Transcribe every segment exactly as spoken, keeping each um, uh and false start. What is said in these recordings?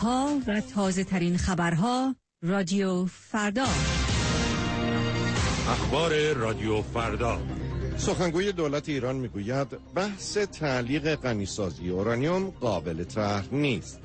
ها و تازه ترین خبرها رادیو فردا. اخبار رادیو فردا. سخنگوی دولت ایران میگوید بحث تعلیق غنیسازی اورانیوم قابل طرح نیست.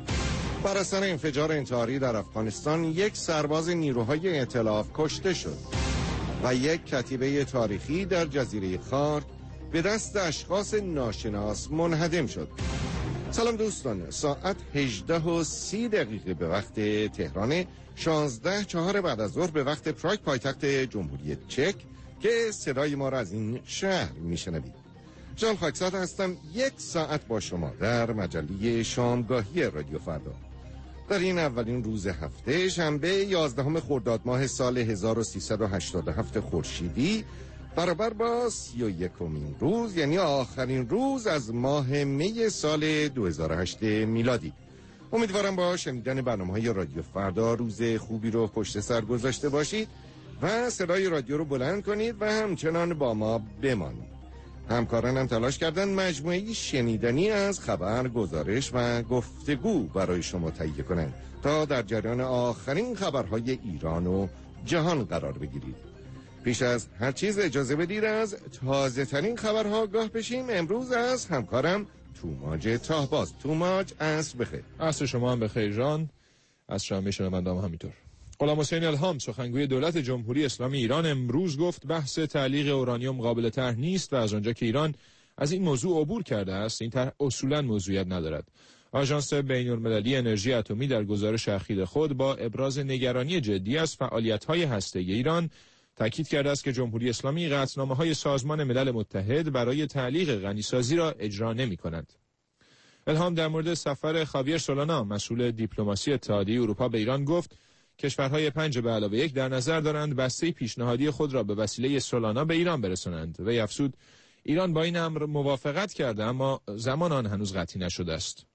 بر اثر انفجار انتحاری در افغانستان یک سرباز نیروهای ائتلاف کشته شد و یک کتیبه تاریخی در جزیره خارک به دست اشخاص ناشناس منهدم شد. سلام دوستان، ساعت هجده و سی دقیقه به وقت تهران، شانزده چهار بعد از ظهر به وقت پراگ پایتخت جمهوری چک که صدای ما را از این شهر میشنوید. جان خاکساد هستم، یک ساعت با شما در مجله شامگاهی رادیو فردا. در این اولین روز هفته شنبه یازدهم خرداد ماه سال هزار و سیصد و هشتاد و هفت خورشیدی برابر با سی و یکمین روز یعنی آخرین روز از ماه می سال دو هزار و هشت میلادی. امیدوارم با شنیدن برنامه‌های رادیو فردا روز خوبی رو پشت سر گذاشته باشید و صدای رادیو رو بلند کنید و همچنان با ما بمانید. همکارانم تلاش کردن مجموعه‌ای شنیدنی از خبر، گزارش و گفتگو برای شما تهیه کنند تا در جریان آخرین خبرهای ایران و جهان قرار بگیرید. پیش از هر چیز اجازه بدید از تازه ترین خبرها آگاه بشیم. امروز از همکارم توماج تاهباز. توماج، عصر بخیر. عصر شما هم بخیر جان. از شما شنوندگان همینطور. غلام حسین الهام سخنگوی دولت جمهوری اسلامی ایران امروز گفت بحث تعلیق اورانیوم قابل طرح نیست و از آنجا که ایران از این موضوع عبور کرده است، این طرح اصولا موضوعیت ندارد. آژانس بین‌المللی انرژی اتمی در گزارش اخیر خود با ابراز نگرانی جدی از فعالیت‌های هسته‌ای ایران تاکید کرده است که جمهوری اسلامی قطعنامه‌های سازمان ملل متحد برای تعلیق غنیسازی را اجرا نمی‌کند. الهام در مورد سفر خاویر سولانا مسئول دیپلماسی اتحادیه اروپا به ایران گفت کشورهای پنج به علاوه یک در نظر دارند بسته پیشنهادی خود را به وسیله سولانا به ایران برسانند و افزود ایران با این امر موافقت کرده اما زمان آن هنوز قطعی نشده است.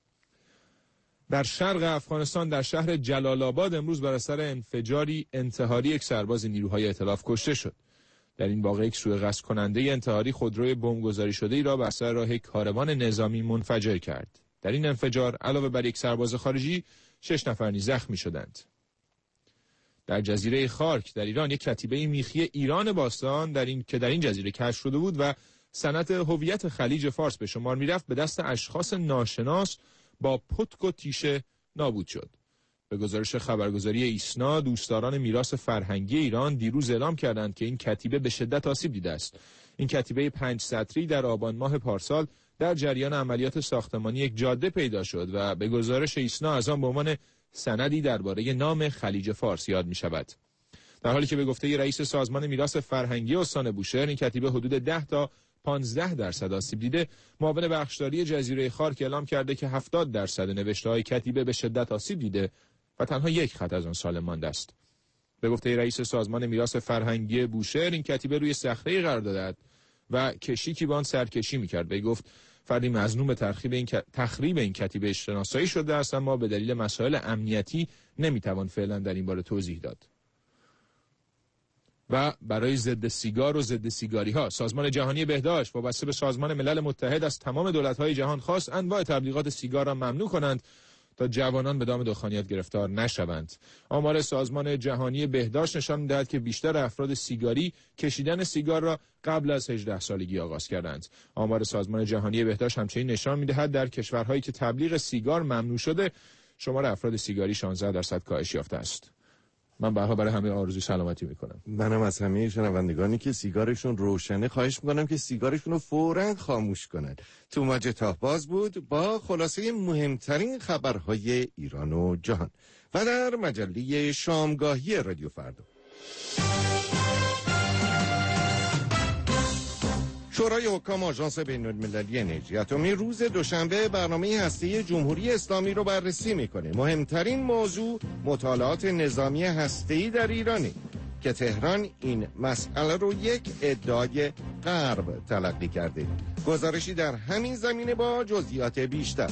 در شرق افغانستان در شهر جلال آباد امروز بر اثر انفجاری انتحاری یک سرباز نیروهای ائتلاف کشته شد. در این واقعه یک سوءقصد کننده انتحاری خودروی بمبگذاری شده ای را بر سر راه کاروان نظامی منفجر کرد. در این انفجار علاوه بر یک سرباز خارجی شش نفر نیز زخمی شدند. در جزیره خارک در ایران یک کتیبه میخی ایران باستان در این که در این جزیره کشف شده بود و سند هویت خلیج فارس به شمار میرفت به دست اشخاص ناشناس با پتک و تیشه نابود شد. به گزارش خبرگزاری ایسنا، دوستداران میراث فرهنگی ایران دیروز اعلام کردند که این کتیبه به شدت آسیب دیده است. این کتیبه پنج سطری در آبان ماه پارسال در جریان عملیات ساختمانی یک جاده پیدا شد و به گزارش ایسنا از آن به عنوان سندی درباره نام خلیج فارس یاد می شود. در حالی که به گفته رئیس سازمان میراث فرهنگی استان بوشهر این کتیبه حدود ده تا پانزده درصد آسیب دیده، معاون بخشداری جزیره خارک اعلام کرده که هفتاد درصد نوشته‌های کتیبه به شدت آسیب دیده و تنها یک خط از آن سالم مانده است. به گفته رئیس سازمان میراث فرهنگی بوشهر این کتیبه روی صخره‌ای قرار دارد و کشیکی با آن سرکشی می‌کرد. به گفت فردی مظنون به تخریب این تخریب این کتیبه شناسایی شده است اما به دلیل مسائل امنیتی نمی‌توان فعلا در این باره توضیح داد. و برای ضد سیگار و ضد سیگاری ها سازمان جهانی بهداشت وابسته به سازمان ملل متحد از تمام دولت‌های جهان خواست انواع تبلیغات سیگار را ممنوع کنند تا جوانان به دام دخانیات گرفتار نشوند. آمار سازمان جهانی بهداشت نشان می‌دهد که بیشتر افراد سیگاری کشیدن سیگار را قبل از هجده سالگی آغاز کردند. آمار سازمان جهانی بهداشت همچنین نشان می‌دهد در کشورهایی که تبلیغ سیگار ممنوع شده شمار افراد سیگاری شانزده درصد کاهش یافته است. من برها برای همه آرزوی سلامتی میکنم. منم از همه شنوندگانی که سیگارشون روشنه خواهش میکنم که سیگارشون رو فوراً خاموش کنن. توماج تاهباز بود با خلاصه مهمترین خبرهای ایران و جهان و در مجله شامگاهی رادیو فردا. شورای حکام آژانس بین‌المللی انرژی اتمی روز دوشنبه برنامه هسته‌ای جمهوری اسلامی رو بررسی میکنه. مهمترین موضوع مطالعات نظامی هسته‌ای در ایرانه که تهران این مسئله رو یک ادعای غرب تلقی کرده. گزارشی در همین زمینه با جزئیات بیشتر.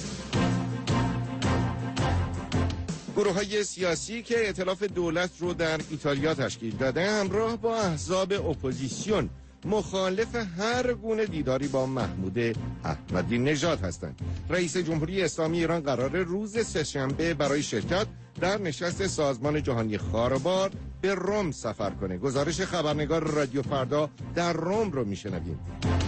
گروه‌های سیاسی که ائتلاف دولت رو در ایتالیا تشکیل داده همراه با احزاب اپوزیسیون مخالف هر گونه دیداری با محمود احمدی نژاد هستند. رئیس جمهوری اسلامی ایران قرار روز سه‌شنبه برای شرکت در نشست سازمان جهانی خاربار به رم سفر کنه. گزارش خبرنگار رادیو فردا در رم رو میشنویم.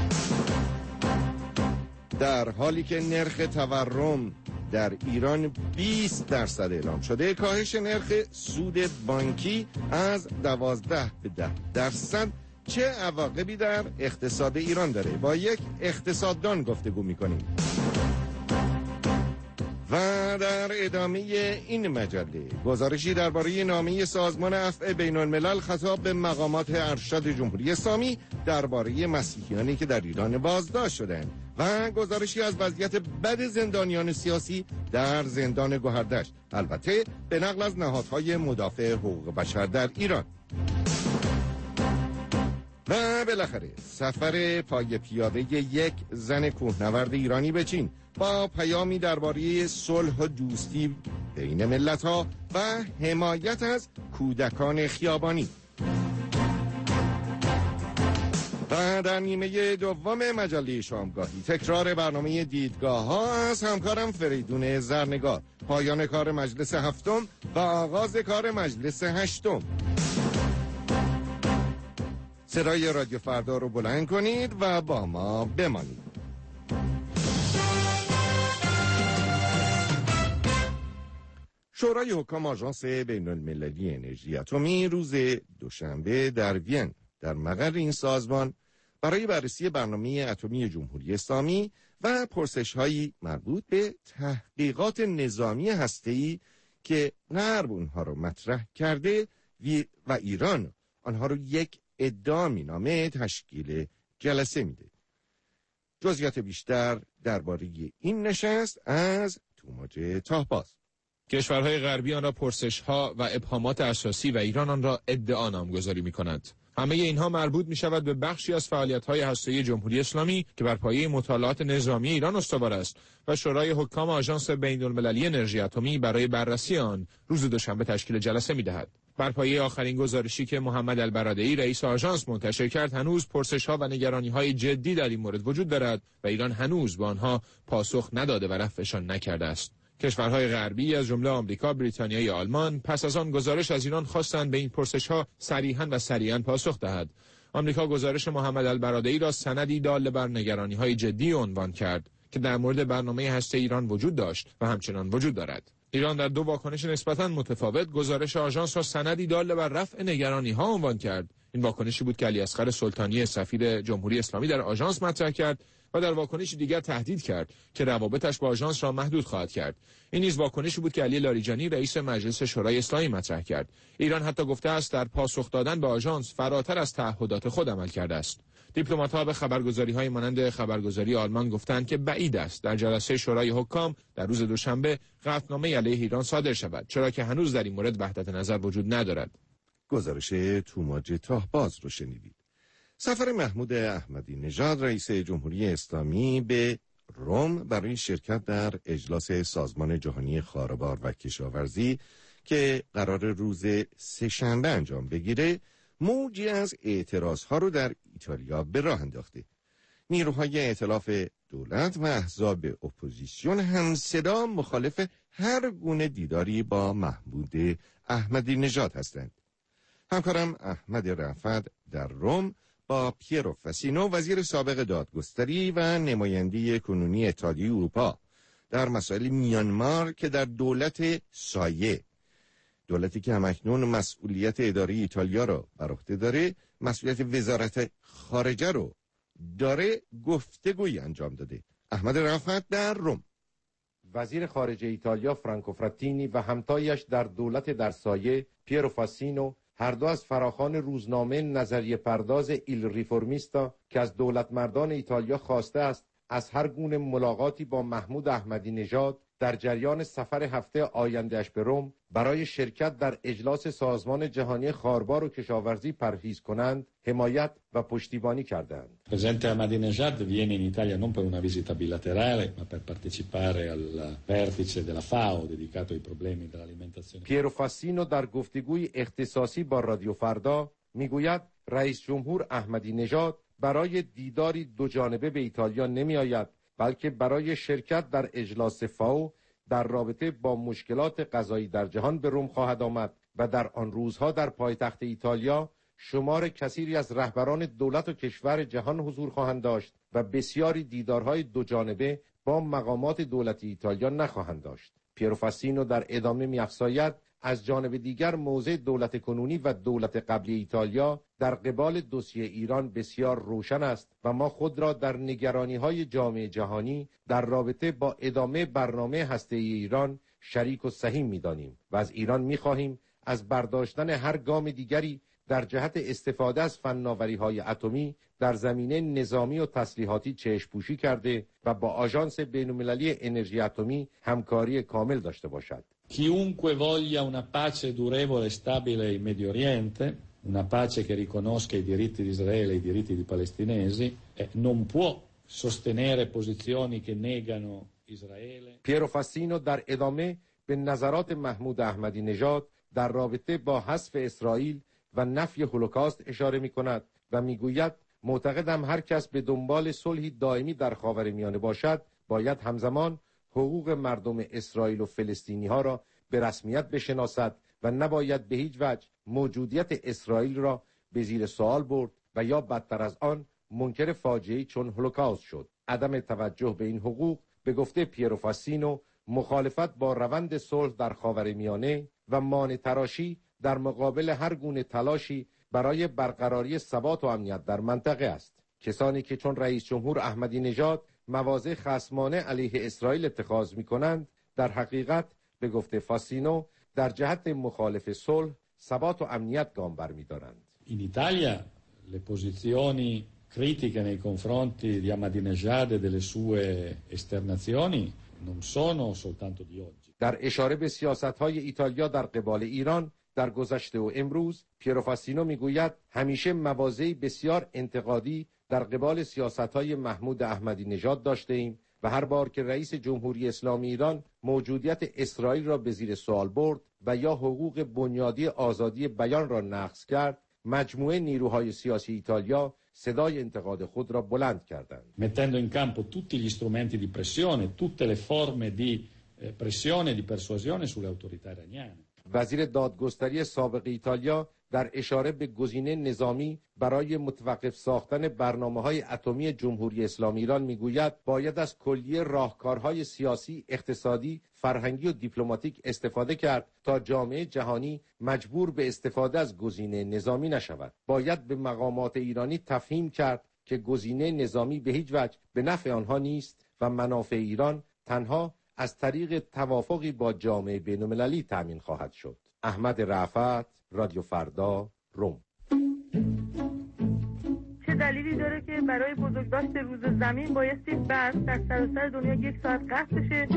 در حالی که نرخ تورم در ایران بیست درصد اعلام شده، کاهش نرخ سود بانکی از دوازده به ده درصد چه عواقبی در اقتصاد ایران داره؟ با یک اقتصاددان گفتگو میکنیم. و در ادامه این مجله گزارشی درباره نامه سازمان عفو بین الملل خطاب به مقامات ارشد جمهوری اسلامی درباره مسیحیانی که در ایران بازداشت شدند و گزارشی از وضعیت بد زندانیان سیاسی در زندان گوهردشت، البته به نقل از نهادهای مدافع حقوق بشر در ایران. و بالاخره سفر پای پیاده یک زن کوهنورد ایرانی به چین با پیامی درباره صلح و دوستی بین ملت‌ها و حمایت از کودکان خیابانی. و در نیمه دوم مجله شامگاهی تکرار برنامه دیدگاه ها از همکارم فریدون زرنگار، پایان کار مجلس هفتم و آغاز کار مجلس هشتم. صدای رادیو فردا رو بلند کنید و با ما بمانید. شورای حکام آژانس بین المللی انرژی اتمی روز دوشنبه در وین در مقر این سازمان برای بررسی برنامه اتمی جمهوری اسلامی و پرسش‌هایی مربوط به تحقیقات نظامی هسته‌ای که غرب اونها رو مطرح کرده و ایران آنها رو یک ادعا مینامه تشکیل جلسه میده. جزئیات بیشتر درباره این نشست از توماج تاهباز. کشورهای غربی آن را پرسش‌ها و ابهامات اساسی و ایران آن را ادعا نامگذاری می‌کند. همه اینها مربوط می‌شود به بخشی از فعالیت‌های هسته‌ای جمهوری اسلامی که بر پایه مطالعات نظامی ایران استوار است و شورای حکام آژانس بین‌المللی انرژی اتمی برای بررسی آن روز دوشنبه تشکیل جلسه می‌دهد. بر پایه آخرین گزارشی که محمد البرادعی رئیس آژانس منتشر کرد، هنوز پرسش‌ها و نگرانی‌های جدی در این مورد وجود دارد و ایران هنوز به آنها پاسخ نداده و رفعشان نکرده است. کشورهای غربی از جمله آمریکا، بریتانیا یا آلمان پس از آن گزارش از ایران خواستند به این پرسش‌ها صریحاً و سریعاً پاسخ دهد. آمریکا گزارش محمد البرادعی را سندی دال بر نگرانی‌های جدی عنوان کرد که در مورد برنامه هسته ایران وجود داشت و همچنان وجود دارد. ایران در دو واکنش نسبتاً متفاوت گزارش آژانس را سندی دال بر رفع نگرانی‌ها عنوان کرد. این واکنشی بود که علیاصغر سلطانی سفیر جمهوری اسلامی در آژانس مطرح کرد و در واکنش دیگر تهدید کرد که روابطش با آژانس را محدود خواهد کرد. این نیز واکنشی بود که علی لاریجانی رئیس مجلس شورای اسلامی مطرح کرد. ایران حتی گفته است در پاسخ دادن به آژانس فراتر از تعهدات خود عمل کرده است. دیپلمات‌ها به خبرگزاری‌های مانند خبرگزاری آلمان گفتند که بعید است در جلسه شورای حکام در روز دوشنبه قطعنامه علیه ایران صادر شود، چرا که هنوز در این مورد وحدت نظر وجود ندارد. گزارش توماج تاهباز رو شنیدید. سفر محمود احمدی نژاد رئیس جمهوری اسلامی به رم برای شرکت در اجلاس سازمان جهانی خاربار و کشاورزی که قرار روز سه‌شنبه انجام بگیره، موجی از اعتراضها رو در ایتالیا به راه انداخته. نیروهای ائتلاف دولت و احزاب اپوزیسیون همصدا مخالف هر گونه دیداری با محمود احمدی نژاد هستند. همکارم احمد رفعت در رم با پیرو فاسینو وزیر سابق دادگستری و نماینده کنونی اتحادیه اروپا در مسائل میانمار که در دولت سایه، دولتی که همکنون مسئولیت اداری ایتالیا رو بر عهده داره، مسئولیت وزارت خارجه رو داره، گفتگویی انجام داده. احمد رفعت در رم. وزیر خارجه ایتالیا فرانکو فراتینی و همتایش در دولت در سایه پیرو فاسینو هر دو از فراخوان روزنامه نظریه پرداز ایل ریفورمیستا که از دولت مردان ایتالیا خواسته است از هر گونه ملاقاتی با محمود احمدی نژاد در جریان سفر هفته آیندهش به رم برای شرکت در اجلاس سازمان جهانی خاربار و کشاورزی پرهیز کنند، حمایت و پشتیبانی کردند. Presidente Ahmadinejad viene in Italia non per una visita bilaterale, ma per partecipare al vertice della FAO dedicato ai problemi dell'alimentazione. پیرو فاسینو در گفتگوی اختصاصی با رادیو فردا میگوید رئیس جمهور احمدی نژاد برای دیداری دو جانبه به ایتالیا نمی آید، بلکه برای شرکت در اجلاس فاو در رابطه با مشکلات غذایی در جهان به روم خواهد آمد و در آن روزها در پایتخت ایتالیا شمار کثیری از رهبران دولت و کشور جهان حضور خواهند داشت و بسیاری دیدارهای دو جانبه با مقامات دولتی ایتالیا نخواهند داشت. پیرو فاسینو در ادامه می‌افزاید از جانب دیگر موضع دولت کنونی و دولت قبلی ایتالیا در قبال دوسیه ایران بسیار روشن است و ما خود را در نگرانی‌های جامعه جهانی در رابطه با ادامه برنامه هسته‌ای ایران شریک و سهیم می‌دانیم و از ایران می‌خواهیم از برداشتن هر گام دیگری در جهت استفاده از فناوری‌های اتمی در زمینه نظامی و تسلیحاتی چشم‌پوشی کرده و با آژانس بین‌المللی انرژی اتمی همکاری کامل داشته باشد. Chiunque voglia una pace durevole e stabile in Medio Oriente, una pace che riconosca i diritti di Israele e i diritti dei palestinesi, eh, non può sostenere posizioni che negano Israele. پیرو فاسینو در ادامه به نظرات محمود احمدی نژاد در رابطه با حذف اسرائیل و نفی هولوکاست اشاره می کند و می گوید معتقدم هر کس به دنبال صلحی دائمی در خاورمیانه باشد باید همزمان حقوق مردم اسرائیل و فلسطینی ها را به رسمیت بشناسد و نباید به هیچ وجه موجودیت اسرائیل را به زیر سوال برد و یا بدتر از آن منکر فاجعه‌ای چون هولوکاست شد. عدم توجه به این حقوق به گفته پیرو فاسینو مخالفت با روند صلح در خاورمیانه و مانع تراشی در مقابل هر گونه تلاشی برای برقراری ثبات و امنیت در منطقه است. کسانی که چون رئیس جمهور احمدی نژاد مواضع خصمانه علیه اسرائیل اتخاذ می‌کنند در حقیقت به گفته فاسینو در جهت مخالف صلح، ثبات و امنیت گام برمی‌دارند. In Italia le posizioni critiche nei confronti di Ahmadinejad e delle sue esternazioni non sono soltanto di oggi. در اشاره به سیاست‌های ایتالیا در قبال ایران در گذشته و امروز، پیرو فاسینو میگوید همیشه مواضعی بسیار انتقادی در قبال سیاست‌های محمود احمدی نژاد داشته ایم و هر بار که رئیس جمهوری اسلامی ایران موجودیت اسرائیل را به زیر سوال برد و یا حقوق بنیادی آزادی بیان را نقض کرد، مجموعه نیروهای سیاسی ایتالیا صدای انتقاد خود را بلند کردند. Mettendo in campo tutti gli strumenti di pressione, tutte le forme di pressione e di persuasione sulle autorità iraniane. وزیر دادگستری سابق ایتالیا در اشاره به گزینه نظامی برای متوقف ساختن برنامه‌های اتمی جمهوری اسلامی ایران میگوید باید از کلیه راهکارهای سیاسی، اقتصادی، فرهنگی و دیپلماتیک استفاده کرد تا جامعه جهانی مجبور به استفاده از گزینه نظامی نشود. باید به مقامات ایرانی تفهیم کرد که گزینه نظامی به هیچ وجه به نفع آنها نیست و منافع ایران تنها از طریق توافقی با جامعه بین‌المللی تأمین خواهد شد. احمد رأفت، رادیو فردا، روم. چه دلیلی داره که برای بزرگداشت روز زمین بایستی برق در سراسر دنیا یک ساعت قطع بشه؟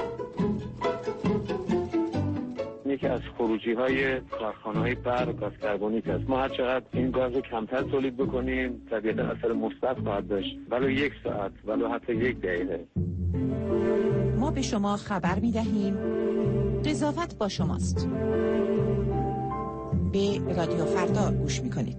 یکی از خروجی‌های کارخانه‌های برق گاز کربونیک است. ما هر چقدر این گاز رو کمتر تولید بکنیم طبیعتاً اثر مثبت خواهد داشت، ولو یک ساعت، ولو حتی یک دقیقه. ما به شما خبر می‌دهیم قضاوت با شماست. به رادیو فردا گوش می‌کنید.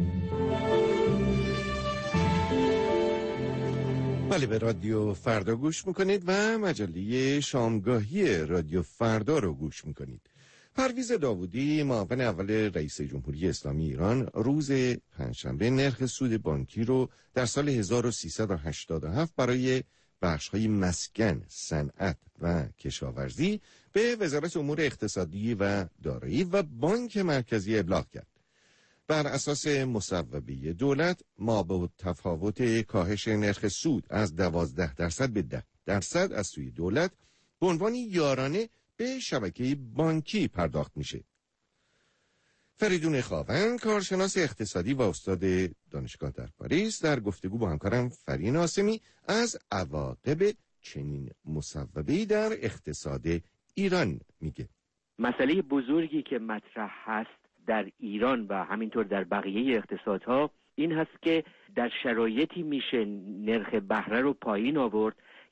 بله، به رادیو فردا گوش میکنید و مجله شامگاهی رادیو فردا رو گوش میکنید. پرویز داوودی، معاون اول رئیس جمهوری اسلامی ایران، روز پنجشنبه نرخ سود بانکی رو در سال هزار و سیصد و هشتاد و هفت برای بخش‌های مسکن، صنعت و کشاورزی به وزارت امور اقتصادی و دارایی و بانک مرکزی ابلاغ کرد. بر اساس مصوبه دولت، ما به تفاوت کاهش نرخ سود از دوازده درصد به ده درصد از سوی دولت به عنوان یارانه به شبکه بانکی پرداخت میشه. فریدون خاون، کارشناس اقتصادی و استاد دانشگاه در پاریس، در گفتگو با همکارم فرین آسمی از عواقب چنین مصوبه‌ای در اقتصاد ایران میگه. مسئله بزرگی که مطرح هست در ایران و همینطور در بقیه اقتصادها این هست که در شرایطی میشه نرخ بهره رو پایین آورد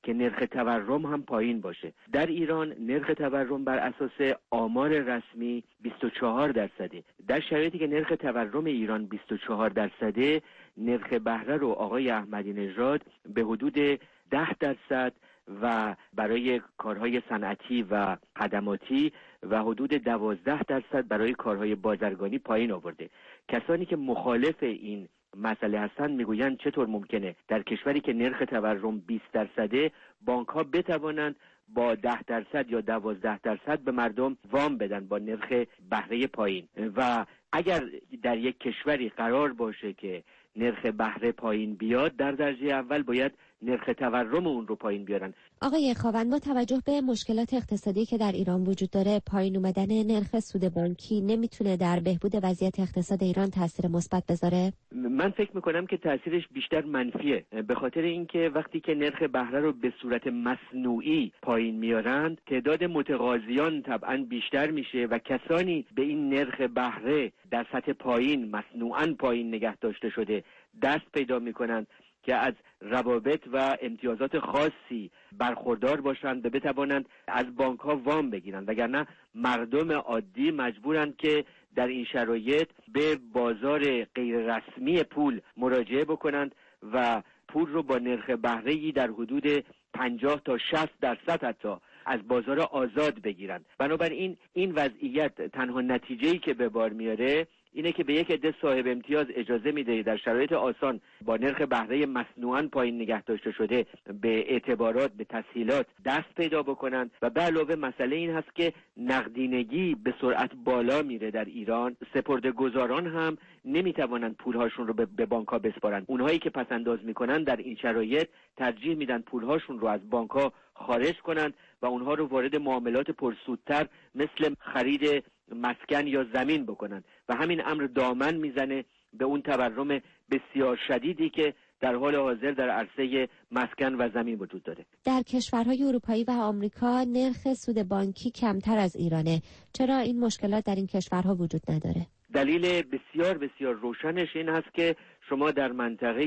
که نرخ تورم هم پایین باشه. در ایران نرخ تورم بر اساس آمار رسمی بیست و چهار درصده. در شرایطی که نرخ تورم ایران بیست و چهار درصده، نرخ بهره رو آقای احمدی نژاد به حدود ده درصد و برای کارهای صنعتی و خدماتی و حدود دوازده درصد برای کارهای بازرگانی پایین آورده. کسانی که مخالف این مسئله هستند میگویند چطور ممکنه در کشوری که نرخ تورم بیست درصده بانک ها بتوانند با ده درصد یا دوازده درصد به مردم وام بدن با نرخ بهره پایین. و اگر در یک کشوری قرار باشه که نرخ بهره پایین بیاد، در درجه اول باید نرخ تورم اون رو پایین بیارن. آقای خاوند، با توجه به مشکلات اقتصادی که در ایران وجود داره، پایین اومدن نرخ سود بانکی نمیتونه در بهبود وضعیت اقتصاد ایران تاثیر مثبت بذاره؟ من فکر میکنم که تاثیرش بیشتر منفیه، به خاطر اینکه وقتی که نرخ بهره رو به صورت مصنوعی پایین میارند، تعداد متقاضیان طبعا بیشتر میشه و کسانی به این نرخ بهره در سطح پایین مصنوعاً پایین نگه داشته شده دست پیدا میکنند که از روابط و امتیازات خاصی برخوردار باشند و بتوانند از بانک ها وام بگیرند، وگرنه مردم عادی مجبورند که در این شرایط به بازار غیر رسمی پول مراجعه بکنند و پول رو با نرخ بهره‌ای در حدود پنجاه تا شصت درصد حتی از بازار آزاد بگیرند. بنابراین این وضعیت تنها نتیجه‌ای که به بار میاره اینه که به یک عده صاحب امتیاز اجازه میده در شرایط آسان با نرخ بهره مصنوعاً پایین نگه داشته شده به اعتبارات، به تسهیلات دست پیدا بکنند و به علاوه مسئله این هست که نقدینگی به سرعت بالا میره در ایران. سپرده‌گذاران هم نمیتوانند پولهاشون رو به بانک‌ها بسپارند. اونهایی که پس انداز میکنن در این شرایط ترجیح میدن پولهاشون رو از بانک‌ها خارج کنند و اونها رو وارد معاملات پرسودتر مثل خرید مسکن یا زمین بکنند و همین امر دامن میزنه به اون تورم بسیار شدیدی که در حال حاضر در عرصه مسکن و زمین وجود داره. در کشورهای اروپایی و آمریکا نرخ سود بانکی کمتر از ایرانه. چرا این مشکلات در این کشورها وجود نداره؟ دلیل بسیار بسیار روشنش این هست که شما در منطقه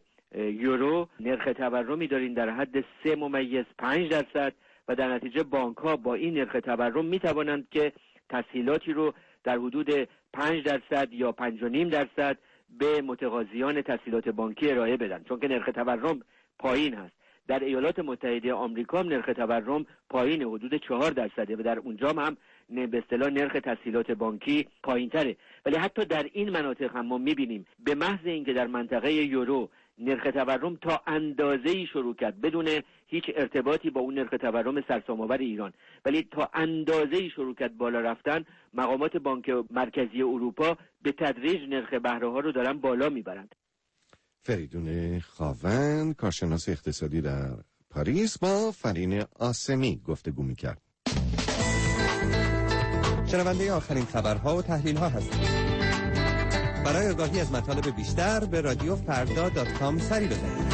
یورو نرخ تورمی دارین در حد سه ممیز پنج درصد و در نتیجه بانک ها با این نرخ تورم می توانند که تسهیلاتی رو در حدود پنج درصد یا پنج و نیم درصد به متقاضیان تسهیلات بانکی ارائه بدن، چون که نرخ تورم پایین هست. در ایالات متحده آمریکا هم نرخ تورم پایین حدود چهار درصده و در اونجا هم به اصطلاح نرخ تسهیلات بانکی پایین تره. ولی حتی در این مناطق هم ما میبینیم به محض اینکه در منطقه یورو نرخ تورم تا اندازه‌ای شروع کرد بدون هیچ ارتباطی با اون نرخ تورم سرسام‌آور ایران، ولی تا اندازه‌ای شروع کرد بالا رفتن، مقامات بانک مرکزی اروپا به تدریج نرخ بهره‌ها رو دارن بالا میبرند. فریدون خاوند، کارشناس اقتصادی در پاریس، با فرین آسمی گفتگو می‌کرد. شنونده آخرین خبرها و تحلیل‌ها هستید. برای آگاهی از مطالب بیشتر به رادیو فردا دات کام سری بزنید.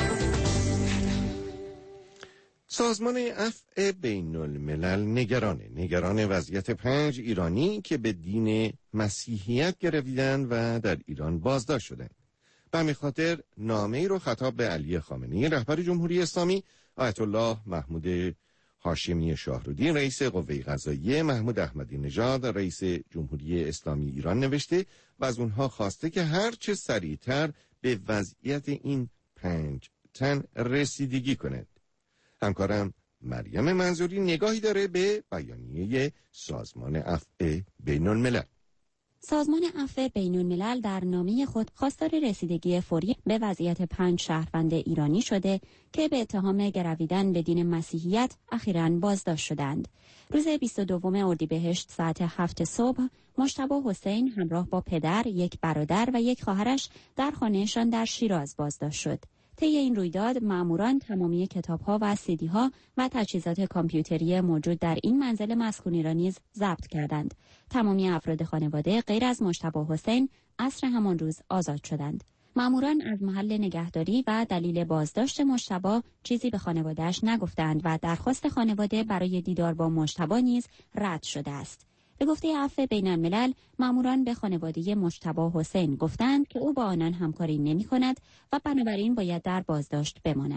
سازمان عفو بین الملل نگرانه نگران وضعیت پنج ایرانی که به دین مسیحیت گرویدن و در ایران بازداشت شدن. به همین خاطر نامه‌ای رو خطاب به علی خامنه‌ای رهبر جمهوری اسلامی، آیت الله محمود هاشمی شاهرودی رئیس قوه قضاییه، محمود احمدی نژاد رئیس جمهوری اسلامی ایران نوشته و از اونها خواسته که هر چه سریعتر به وضعیت این پنج تن رسیدگی کنند. همکارم مریم منظوری نگاهی داره به بیانیه سازمان عفو بین الملل. سازمان عفو بین الملل در نامه خود خواستار رسیدگی فوری به وضعیت پنج شهروند ایرانی شده که به اتهام گرویدن به دین مسیحیت اخیراً بازداشت شدند. روز بیست و دوم اردیبهشت ساعت هفت صبح مجتبی حسین همراه با پدر، یک برادر و یک خواهرش در خانهشان در شیراز بازداشت شد. طی این رویداد ماموران تمامی کتاب‌ها و سیدی‌ها و تجهیزات کامپیوتری موجود در این منزل مسکونی را نیز ضبط کردند. تمامی افراد خانواده غیر از مجتبی حسین عصر همان روز آزاد شدند. ماموران از محل نگهداری و دلیل بازداشت مجتبی چیزی به خانواده‌اش نگفتند و درخواست خانواده برای دیدار با مجتبی نیز رد شده است. به گفته عفو بین الملل، ماموران به خانواده مجتبی حسین گفتند که او با آنان همکاری نمی کند و بنابراین باید در بازداشت بماند.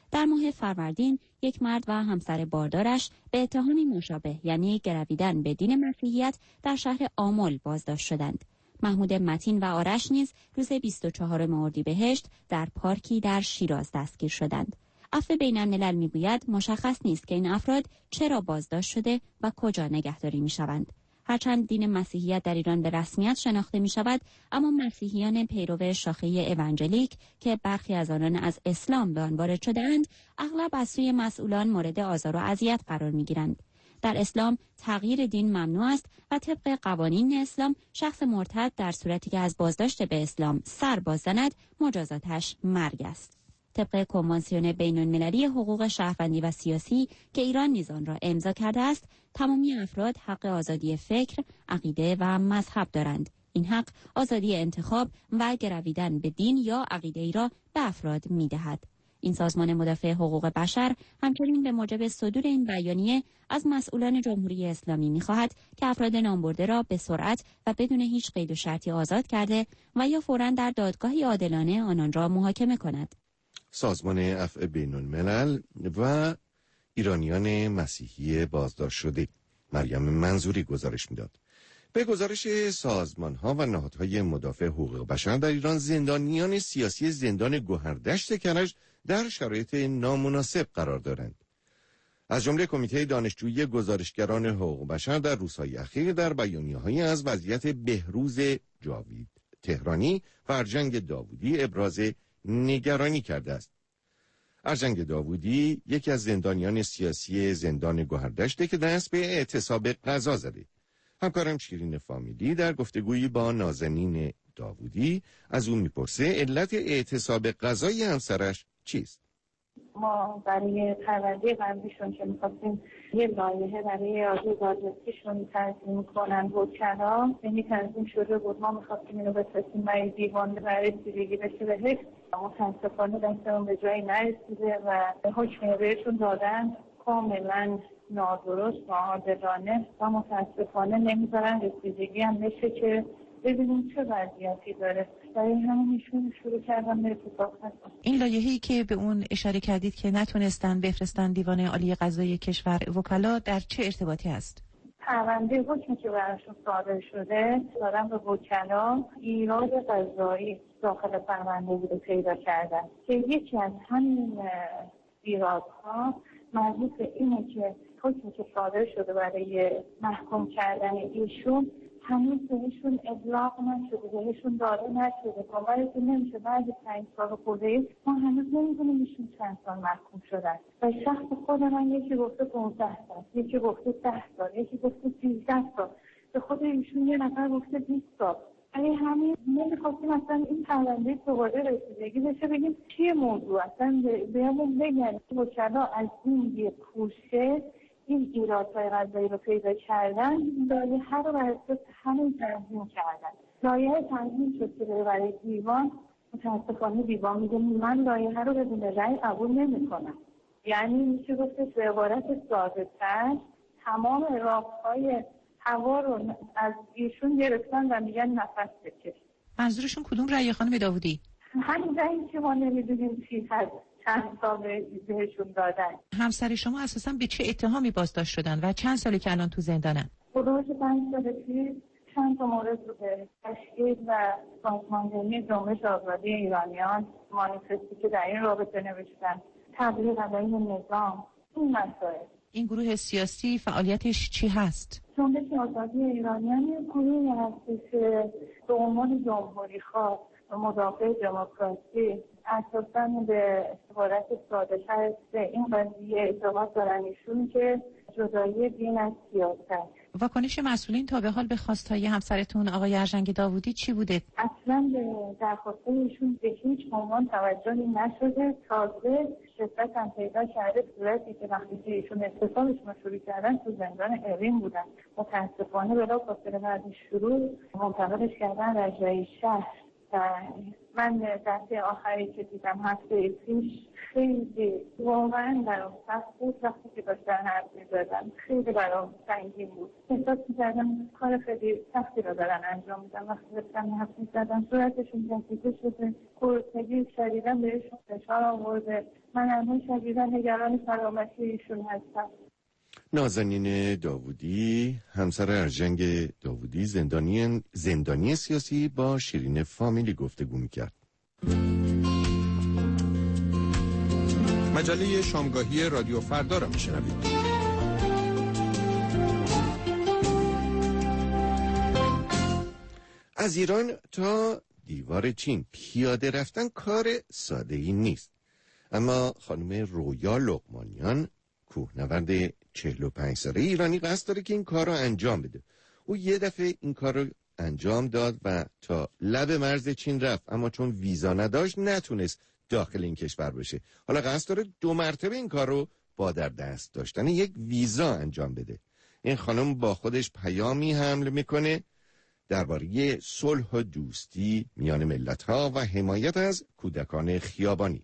در ماه فروردین یک مرد و همسر باردارش به اتهامی مشابه یعنی گرویدن به دین مسیحیت در شهر آمل بازداشت شدند. محمود متین و آرش نیز روز بیست و چهارم اردیبهشت در پارکی در شیراز دستگیر شدند. عفو بین‌الملل میگوید مشخص نیست که این افراد چرا بازداشت شده و کجا نگهداری میشوند. هرچند دین مسیحیت در ایران به رسمیت شناخته می شود، اما مسیحیان پیرو شاخه اونجلیک که برخی از آنان از اسلام به آن وارد شده‌اند، اغلب از سوی مسئولان مورد آزار و اذیت قرار می گیرند. در اسلام تغییر دین ممنوع است و طبق قوانین اسلام شخص مرتد در صورتی که از بازداشت به اسلام سر باززند مجازاتش مرگ است. طبق کنوانسیون بین‌المللی حقوق شهروندی و سیاسی که ایران نیز آن را امضا کرده است، تمامی افراد حق آزادی فکر، عقیده و مذهب دارند. این حق آزادی انتخاب و گرویدن به دین یا عقیده ای را به افراد می‌دهد. این سازمان مدافع حقوق بشر همچنین به موجب صدور این بیانیه از مسئولان جمهوری اسلامی می‌خواهد که افراد نامبرده را به سرعت و بدون هیچ قید و شرطی آزاد کرده و یا فوراً در دادگاهی عادلانه آنان را محاکمه کند. سازمان عفو بین‌الملل و ایرانیان مسیحی بازداشت شده. مریم منظوری گزارش میداد. به گزارش سازمان‌ها و نهادهای مدافع حقوق بشر در ایران، زندانیان سیاسی زندان گوهردشت کرج در شرایط نامناسب قرار دارند. از جمله کمیته دانشجویی گزارشگران حقوق بشر در روزهای اخیر در بیانیه‌هایی از وضعیت بهروز جاوید تهرانی و ارجنگ داوودی ابراز نگرانی کرده است. ارجنگ داوودی یکی از زندانیان سیاسی زندان گوهردشته که دست به اعتصاب قضا زده. همکارم شیرین فامیلی در گفتگویی با نازنین داوودی از او میپرسه علت اعتصاب قضای همسرش چیست؟ ما برای پرونده قبلیشون که می‌خواستیم یه لایحه برای آزادیشون تنظیم کنن وکلا، یعنی تنظیم شده بود، ما می‌خواستیم اینو بفرستیم برای دیوان برای رسیدگی بشه بهش. متاسفانه دستمون به جایی نرسیده و حکم بهشون دادن کاملا نادرست و عادلانه و متاسفانه نمیذارن رسیدگی هم بشه که ببینیم چه وضعیتی داره. برای همین ایشون شروع کردن به اتفاق هستن. این لایحه‌ای که به اون اشاره کردید که نتونستن بفرستن دیوان عالی قضایی کشور وکلا، در چه ارتباطی است؟ پرونده حکمی که براشون صادر شده دارن به وکلا ایراد قضایی داخل پرونده بوده پیدا کردن که یکی از همین ایرادها مربوط به اینه که حکمی که صادر شده برای محکوم کردن ایشون هنوز بهشون ابلاغ نشده، بهشون داده نشده. باورتون نمیشه بعد پنج سال خورده ما هنوز نمیدونیم ایشون چند سال محکوم شدن. و شخص خود من یکی گفته پانزده سال، یکی گفته ده سال، یکی گفته سیزده سال، به خود ایشون یه نفر گفته بیست سال. ولی همین نمیخواستیم اصلا این پرونده دوباره رسیدگی بشه، بگیم چیه موضوع، اصلا بهمون بگن. وکلا از این یه پوشه این ایرادهای قضایی رو پیدا کردن، لایحه رو بر اساس همین تنظیم کردن. لایحه تنظیم شد که برای دیوان، متاسفانه دیوان میگه من لایحه رو بدون رأی قبول نمی‌کنم. یعنی میشه گفت به عبارت ساده‌تر تمام راه‌های هوا رو از ایشون گرفتن و میگن نفس بکش. منظورشون کدوم رأی خانم داوودی؟ همین رأیی که ما نمیدونیم چی هست، چند سال بهشون دادن. همسر شما اساساً به چه اتهامی بازداشت شدن و چند سالی که الان تو زندانن؟ حدود پنج سال پیش چند تا مورد رو به تشکیل و سازماندهی جنبش آزادی ایرانیان مانیفستی که در این رابطه نوشتن، تبلیغ علیه نظام، این مسائل. این گروه سیاسی فعالیتش چی هست؟ جنبش آزادی ایرانیان یک گروهی هست که به عنوان جمهوری‌خواه و مدافع دموکراسی اساساً به عبارت ساده‌تر به این قضیه اعتقاد دارن ایشون که جدایی دین از سیاست. واکنش مسئولین تا به حال به خواستهای همسرتون آقای ارجنگ داوودی چی بوده؟ اصلا به درخواست ایشون به هیچ عنوان توجهی نشده. تازه شدت هم پیدا کرده صورتی که وقتی که ایشون اعتصابشون شروع کردن تو زندان اوین بودن. متاسفانه بلافاصله بعد شروع منتقلش کردن رجایی شهر من دفعه آخری که دیدم هفته پیش خیلی واقعا برام سخت بود. وقتی که داشتن حرف می‌زدن خیلی برام سنگین بود. احساس می‌کردم کار خیلی سختی رو دارن انجام میدن. وقتی داشتن حرف می‌زدن صورتشون جسیده شده، گرسنگی شدیداً بهشون فشار آورده. من همون شدیداً نگران سلامتی ایشون هستم. نازنین داوودی، همسر ارژنگ داوودی، زندانی زندانی سیاسی، با شیرین فامیلی گفتگو می‌کرد. مجله شامگاهی رادیو فردا را میشنوید. از ایران تا دیوار چین پیاده رفتن کار ساده ای نیست، اما خانم رویا لقمانیان، کوهنورد چهل و پنج ساله ایرانی، قصد داره که این کار رو انجام بده. او یه دفعه این کار رو انجام داد و تا لب مرز چین رفت، اما چون ویزا نداشت نتونست داخل این کشور بشه. حالا قصد داره دو مرتبه این کار رو با در دست داشتن یک ویزا انجام بده. این خانم با خودش پیامی حمل میکنه درباره صلح و دوستی میان ملت‌ها و حمایت از کودکان خیابانی.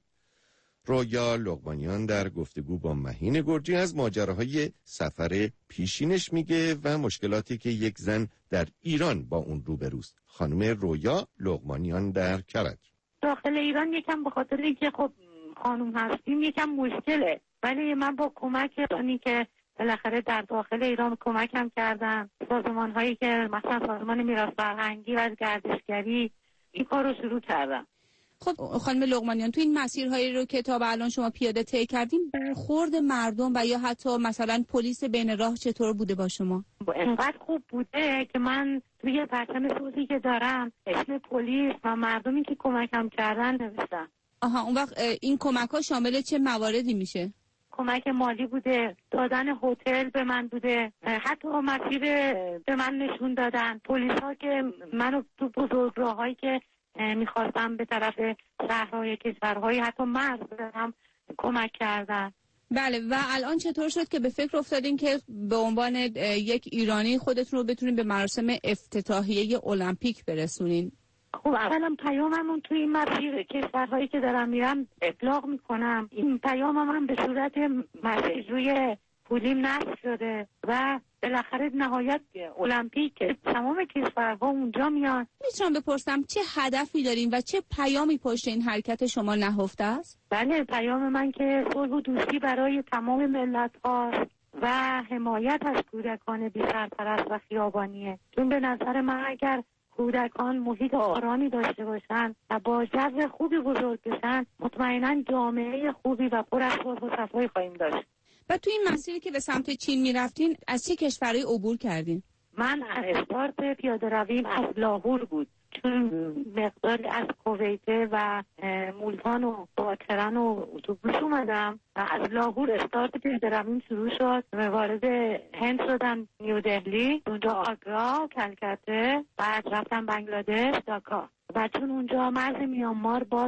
رویا لقمانیان در گفتگو با مهین گرجی از ماجراهای سفر پیشینش میگه و مشکلاتی که یک زن در ایران با اون روبروست. خانم رویا لقمانیان در کرج. داخل ایران یکم به خاطر اینکه خب خانم هستیم یکم مشکله، ولی من با کمک اونی که بالاخره در داخل ایران کمکم کردن، سازمان هایی که مثلا سازمان میراث فرهنگی و از گردشگری این کار رو شروع کردم. خب خانم لقمانیان، تو این مسیرهایی رو که تا به الان شما پیاده طی کردین، برخورد مردم و یا حتی مثلا پلیس بین راه چطور بوده با شما؟ انقدر خوب بوده که من توی پرچم سوزی که دارم اسم پلیس و مردمی که کمکم کردن نوشتم. آها، اون وقت این کمک ها شامل چه مواردی میشه؟ کمک مالی بوده، دادن هتل به من بوده، حتی مسیر به من نشون دادن. پلیس ها که منو تو بزرگراهایی که میخواستم به طرف شهرهای کشورهای حتی مرز هم کمک کردن. بله، و الان چطور شد که به فکر افتادین که به عنوان یک ایرانی خودتون رو بتونین به مراسم افتتاحیه المپیک برسونین؟ خب اولا پیاممون توی این مسیر کشورهایی که دارم میرم ابلاغ میکنم. این پیامم هم به صورت مسیج روی پولیم نصب شده و بالاخره نهایت المپیک تمام کشورها اونجا میان. میتونم بپرسم چه هدفی دارین و چه پیامی پشت این حرکت شما نهفته است؟ بله، پیام من که صلح و دوستی برای تمام ملت هاست و حمایت از کودکان بی سرپرست و خیابانیه. چون به نظر من اگر کودکان محیط آرامی داشته باشن و با جو خوبی بزرگ بشن، مطمئنا جامعه خوبی و پر از صلح و صفایی خواهیم داشت. و تو این مسیری که به سمت چین میرفتین از چه کشوری عبور کردین؟ من استارت پیاده رویم از لاهور بود، چون مقداری از کویته و مولتان و باکران و اتوبوس اومدم و از لاهور استارت پیاده رویم شروع شد. وارد هند شدم، نیو دهلی، اونجا آگرا، کلکته، بعد رفتم بنگلادش، داکا. و چون اونجا مرز میانمار باز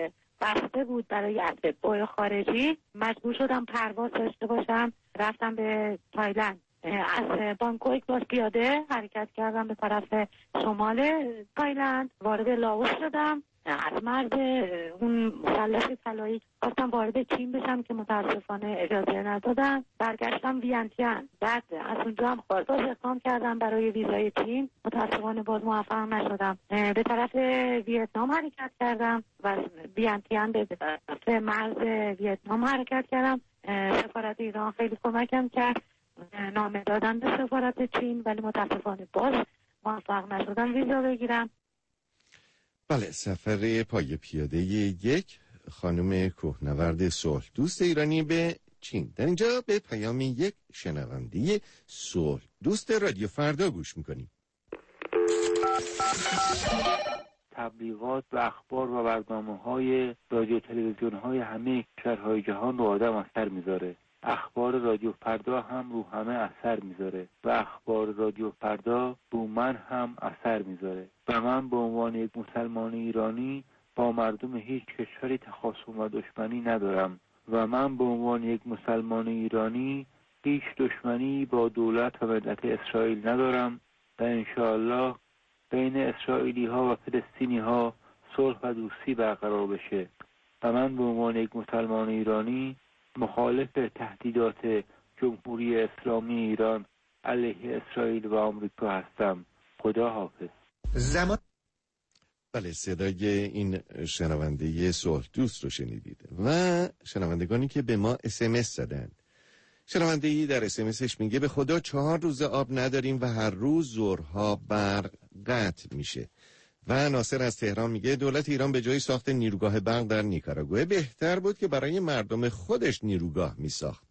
بسته بود برای اتباع خارجی، مجبور شدم پرواز داشته باشم. رفتم به تایلند. از بانکوک باز پیاده حرکت کردم به طرف شمال تایلند، وارد لاوس شدم. از مرز اون مثلث طلایی خواستم وارد چین بشم که متاسفانه اجازه ندادن. برگشتم وینتین. بعد از اونجا هم باز اقدام کردم برای ویزای چین، متاسفانه باز موفق نشدم. به طرف ویتنام حرکت کردم و وینتین به طرف مرز ویتنام حرکت کردم. سفارت ایران خیلی کمکم کرد، نامه دادم به سفارت چین، ولی متاسفانه باز موفق نشدم ویزا بگیرم. بله، سفر پای پیاده یک خانم کوهنورد صلح دوست ایرانی به چین. در اینجا به پیام یک شنونده صلح دوست رادیو فردا گوش میکنیم. تبلیغات و اخبار و برنامه‌های رادیو تلویزیون‌های همه کشورهای جهان رو آدم اثر میذاره. اخبار رادیو فردا هم رو همه اثر میذاره و اخبار رادیو فردا رو من هم اثر میذاره و من به عنوان یک مسلمان ایرانی با مردم هیچ کشوری تخاصم و دشمنی ندارم و من به عنوان یک مسلمان ایرانی هیچ دشمنی با دولت و ملت اسرائیل ندارم و انشاءالله بین اسرائیلی ها و فلسطینی ها صلح و دوستی برقرار بشه و من به عنوان یک مسلمان ایرانی مخالف تهدیدات جمهوری اسلامی ایران علیه اسرائیل و آمریکا هستم. خدا حافظ. زمان بله، صدای این شنونده صلح دوست رو شنیدید و شنوندگانی که به ما اس ام اس زدن. شنونده ای در اس ام اسش میگه به خدا چهار روز آب نداریم و هر روز ظهرها برق قطع میشه. و ناصر از تهران میگه دولت ایران به جای ساخت نیروگاه برق در نیکاراگوئه بهتر بود که برای مردم خودش نیروگاه میساخت.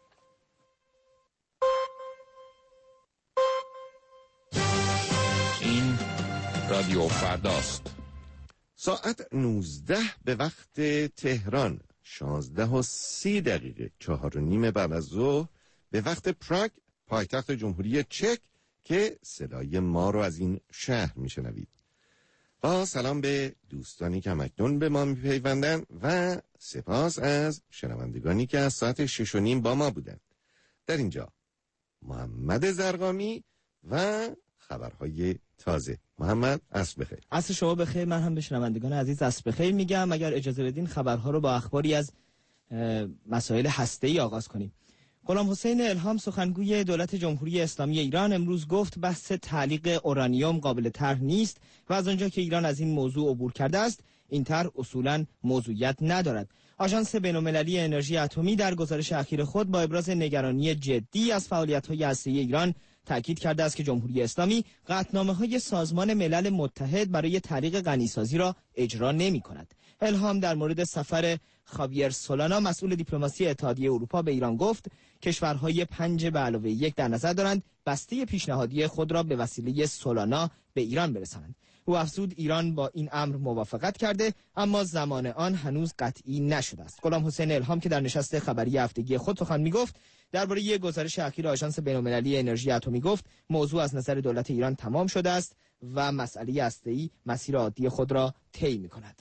این رادیو فرداست. ساعت نوزده به وقت تهران، شانزده و سی دقیقه، چهار و نیم بعد از ظهر به وقت پراگ، پایتخت جمهوری چک که صدای ما رو از این شهر میشنوید. با سلام به دوستانی که همکنون به ما میپیوندن و سپاس از شنوندگانی که از ساعت شش و نیم با ما بودن. در اینجا محمد زرقامی و خبرهای تازه. محمد عصر بخیر. عصر شما بخیر. من هم به شنوندگان عزیز عصر بخیر میگم. اگر اجازه بدین خبرها رو با اخباری از مسائل هسته‌ای آغاز کنیم. غلام حسین الهام سخنگوی دولت جمهوری اسلامی ایران امروز گفت بحث تعلیق اورانیوم قابل طرح نیست و از آنجا که ایران از این موضوع عبور کرده است این طرح اصولاً موضوعیت ندارد. آژانس بین‌المللی انرژی اتمی در گزارش اخیر خود با ابراز نگرانی جدی از فعالیت‌های هسته‌ای ایران تأکید کرده است که جمهوری اسلامی قطعنامه‌های سازمان ملل متحد برای تعلیق غنیسازی را اجرا نمی‌کند. الهام در مورد سفر خاویر سولانا مسئول دیپلماسی اتحادیه اروپا به ایران گفت کشورهای پنج به علاوه یک در نظر دارند بسته پیشنهادی خود را به وسیله سولانا به ایران برسانند. او افزود ایران با این امر موافقت کرده اما زمان آن هنوز قطعی نشده است. غلام حسین الهام که در نشست خبری هفتگی خود سخن میگفت درباره یک گزارش اخیر آژانس بین‌المللی انرژی اتمی گفت موضوع از نظر دولت ایران تمام شده است و مسئله هسته‌ای مسیر عادی خود را طی می‌کند.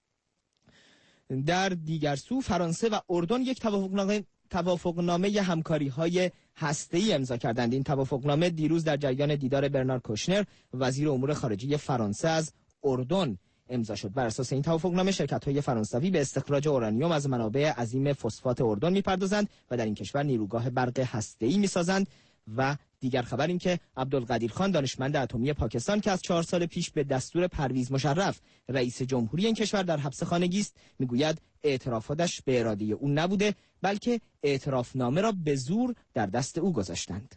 در دیگر سو فرانسه و اردن یک توافقنامه توافقنامه همکاری‌های هسته‌ای امضا کردند. این توافقنامه دیروز در جریان دیدار برنارد کوشنر وزیر امور خارجه فرانسه از اردن امضا شد. بر اساس این توافقنامه شرکت‌های فرانسوی به استخراج اورانیوم از منابع عظیم فسفات اردن می‌پردازند و در این کشور نیروگاه برق هسته‌ای می‌سازند. و دیگر خبر این که عبدالقدیر خان دانشمند اتمی پاکستان که از چهار سال پیش به دستور پرویز مشرف رئیس جمهوری این کشور در حبس خانگی است میگوید اعترافاتش به اراده او نبوده بلکه اعترافنامه را به زور در دست او گذاشتند.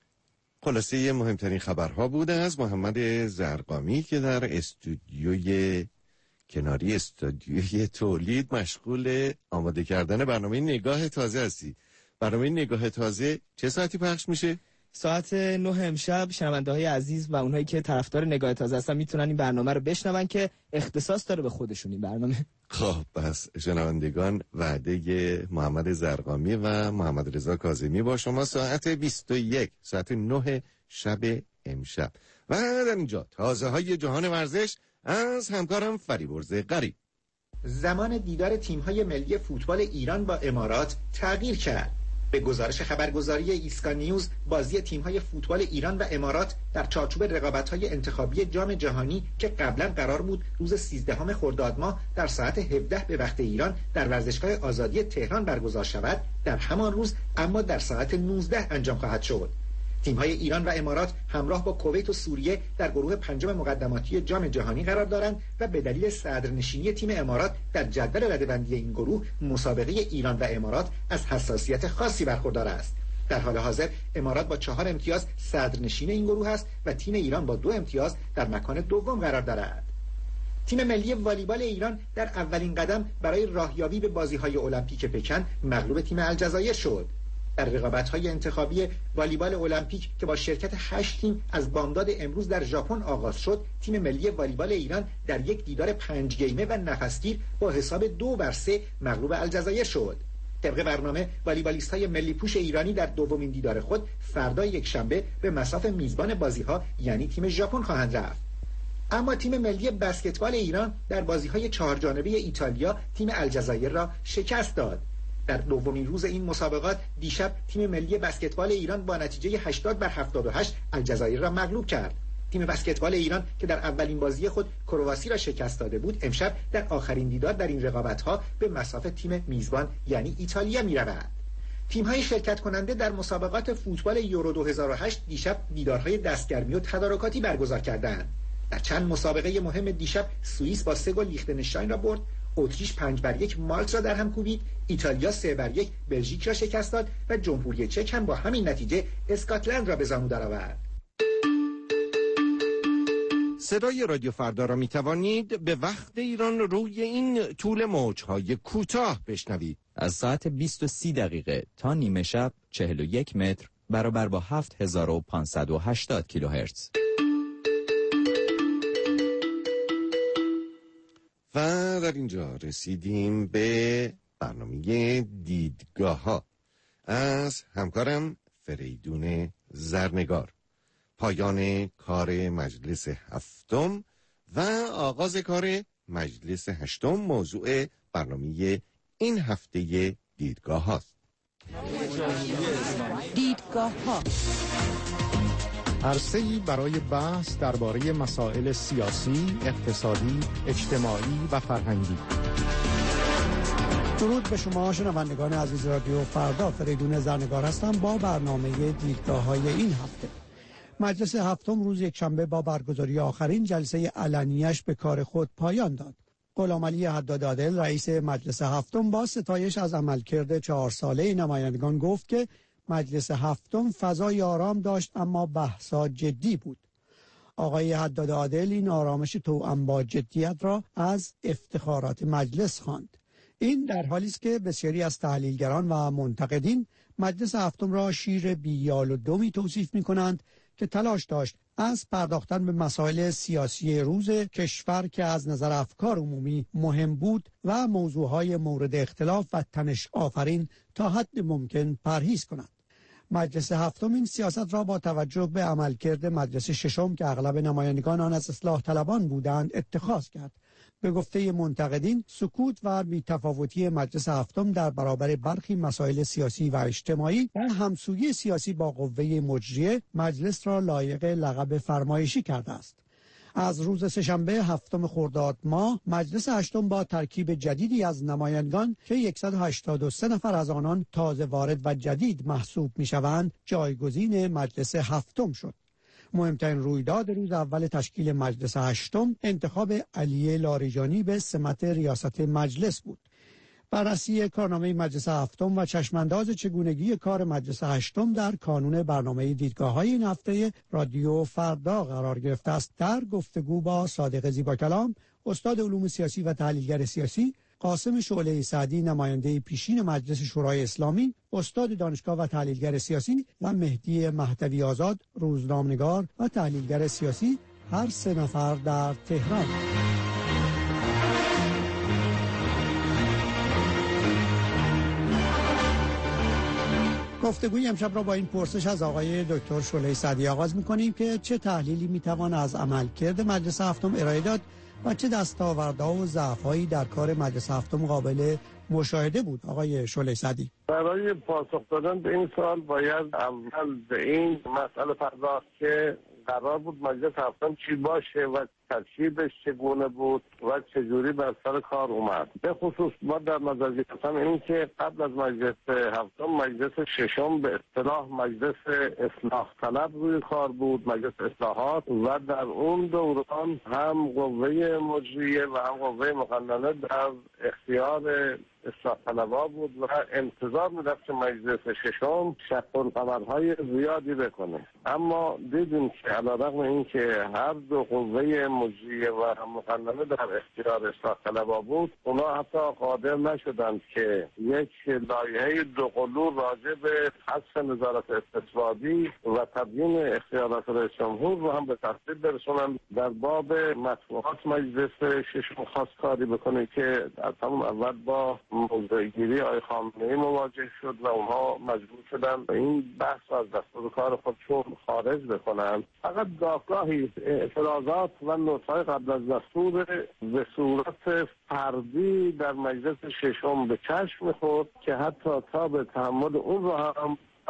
خلاصه مهمترین خبرها بوده از محمد زرقامی که در استودیوی کناری استودیوی تولید مشغول آماده کردن برنامه نگاه تازه هستی. برنامه نگاه تازه چه ساعتی پخش میشه؟ ساعت نه امشب. شنونده های عزیز و اونهایی که طرفدار نگاه تازه هستن میتونن این برنامه رو بشنون که اختصاص داره به خودشون این برنامه. خب پس شنوندگان وعده محمد زرقامی و محمد رضا کاظمی با شما ساعت بیست و یک، ساعت نه شب امشب. و در اینجا تازه های جهان ورزش از همکارم فریبرز قریب. زمان دیدار تیم‌های ملی فوتبال ایران با امارات تغییر کرد. به گزارش خبرگزاری ایسکا نیوز بازی تیم‌های فوتبال ایران و امارات در چارچوب رقابت‌های انتخابی جام جهانی که قبلا قرار بود روز سیزدهم خرداد ماه در ساعت هفده به وقت ایران در ورزشگاه آزادی تهران برگزار شود در همان روز اما در ساعت نوزده انجام خواهد شد. تیم‌های ایران و امارات همراه با کویت و سوریه در گروه پنجم مقدماتی جام جهانی قرار دارند و به دلیل صدرنشینی تیم امارات در جدول رده‌بندی این گروه مسابقه ایران و امارات از حساسیت خاصی برخوردار است. در حال حاضر امارات با چهار امتیاز صدرنشین این گروه است و تیم ایران با دو امتیاز در مکان دوم قرار دارد. تیم ملی والیبال ایران در اولین قدم برای راهیابی به بازی‌های المپیک پکن مغلوب تیم الجزایر شد. در رقابت‌های انتخابی والیبال المپیک که با شرکت هشت تیم از بامداد امروز در ژاپن آغاز شد، تیم ملی والیبال ایران در یک دیدار پنج گیمه و نفسگیر با حساب دو بر سه مغلوب الجزایر شد. طبق برنامه والیبالیست‌های ملی پوش ایرانی در دومین دیدار خود فردا یکشنبه به مصاف میزبان بازی‌ها یعنی تیم ژاپن خواهند رفت. اما تیم ملی بسکتبال ایران در بازی‌های چهار جانبه ایتالیا تیم الجزایر را شکست داد. در دومین روز این مسابقات دیشب تیم ملی بسکتبال ایران با نتیجه هشتاد بر هفتاد و هشت الجزایر را مغلوب کرد. تیم بسکتبال ایران که در اولین بازی خود کرواسی را شکست داده بود، امشب در آخرین دیدار در این رقابت‌ها به مصاف تیم میزبان یعنی ایتالیا می‌رود. تیم‌های شرکت کننده در مسابقات فوتبال یورو دو هزار و هشت دیشب دیدارهای دستگرمی و تدارکاتی برگزار کردند. در چند مسابقه مهم دیشب سوئیس با سه گل لیختنشتاین را برد، اتریش پنج بر یک مالت را در هم کوبید، ایتالیا سه بر یک بلژیک را شکست داد و جمهوری چک هم با همین نتیجه اسکاتلند را به زانو درآورد. صدای رادیو فردا را می توانید به وقت ایران روی این طول موج‌های کوتاه بشنوید. از ساعت بیست و سی دقیقه تا نیمه شب چهل و یک متر برابر با هفت هزار و پانصد و هشتاد کیلوهرتز. و در اینجا رسیدیم به برنامه دیدگاه ها از همکارم فریدون زرنگار. پایان کار مجلس هفتم و آغاز کار مجلس هشتم موضوع برنامه این هفته دیدگاه هاست. دیدگاه ها عرصه‌ای برای بحث درباره مسائل سیاسی، اقتصادی، اجتماعی و فرهنگی. درود به شما شنوندگان عزیز رادیو فردا، فریدون زرنگار هستم با برنامه دیدگاه های این هفته. مجلس هفتم روز یکشنبه با برگزاری آخرین جلسه علنیش به کار خود پایان داد. غلامعلی حداد عادل رئیس مجلس هفتم با ستایش از عملکرد چهار ساله نمایندگان گفت که مجلس هفتم فضای آرام داشت اما بحثا جدی بود. آقای حداد عادل این آرامش توأم با جدیت را از افتخارات مجلس خواند. این در حالی است که بسیاری از تحلیلگران و منتقدین مجلس هفتم را شیر بیال و دمی توصیف می‌کنند که تلاش داشت از پرداختن به مسائل سیاسی روز کشور که از نظر افکار عمومی مهم بود و موضوعهای مورد اختلاف و تنش آفرین تا حد ممکن پرهیز کند. مجلس هفتم این سیاست را با توجه به عملکرد مجلس ششم که اغلب نمایندگان آن از اصلاح طلبان بودند اتخاذ کرد. به گفته منتقدین سکوت و بی‌تفاوتی مجلس هفتم در برابر برخی مسائل سیاسی و اجتماعی و همسویی سیاسی با قوه مجریه مجلس را لایق لقب فرمایشی کرده است. از روز سه‌شنبه هفتم خرداد ماه مجلس هشتم با ترکیب جدیدی از نمایندگان که صد و هشتاد و سه نفر از آنان تازه وارد و جدید محسوب می‌شوند جایگزین مجلس هفتم شد. مهمترین رویداد روز اول تشکیل مجلس هشتم انتخاب علی لاریجانی به سمت ریاست مجلس بود. بررسی کارنامه مجلس هفتم و چشمانداز چگونگی کار مجلس هشتم در کانون برنامه دیدگاه‌های این هفته رادیو فردا قرار گرفته است. در گفتگو با صادق زیباکلام، استاد علوم سیاسی و تحلیلگر سیاسی، قاسم شعله سعدی نماینده پیشین مجلس شورای اسلامی، استاد دانشگاه و تحلیلگر سیاسی و مهدی مهدوی آزاد روزنامه‌نگار و تحلیلگر سیاسی، هر سه نفر در تهران. گفتگوی امشب را با این پرسش از آقای دکتر شعله سعدی آغاز می‌کنیم که چه تحلیلی می‌توان از عملکرد مجلس هفتم ارائه داد و چه دستاوردها و ضعف‌هایی در کار مجلس هفتم قابل مشاهده بود. آقای شعله سعدی، برای پاسخ دادن به این سوال باید اول به این مسئله پرداخت که قرار بود مجلس هفتم چی باشه و ترکیبش چگونه بود و چجوری بر سر کار اومد. به خصوص ما در نظر گرفتم این که قبل از مجلس هفتم مجلس ششم به اصطلاح مجلس اصلاح طلب روی کار بود، مجلس اصلاحات، و در اون دوران هم قوه مجریه و هم قوه مقننه در اختیار اصلاح طلبها بود و انتظار می‌رفت که مجلس ششم شق القمرهای زیادی بکنه. اما دیدیم که علیرغم این که هر دو قوه مجریه و مقننه در اختیار اصلاح طلبها بود، اونا حتی قادر نشدند که یک لایحه دو قلو راجع به حذف نظارت استثباتی و تبیین اختیارات رئیس جمهور رو هم به تصویب برسونن. در باب مطبوعات مجلس ششم خواست کاری بکنه که از همون اول با موضع‌گیری آقای خامنه‌ای مواجه شد و اونها مجبور شدن این بحث از دستور کار خودشون خارج بکنن. فقط گاهگاهی اعتراضات و نوت‌های قبل از دستور به صورت فردی در مجلس ششم به چشم می‌خورد که حتی تا به تحمل اون رو هم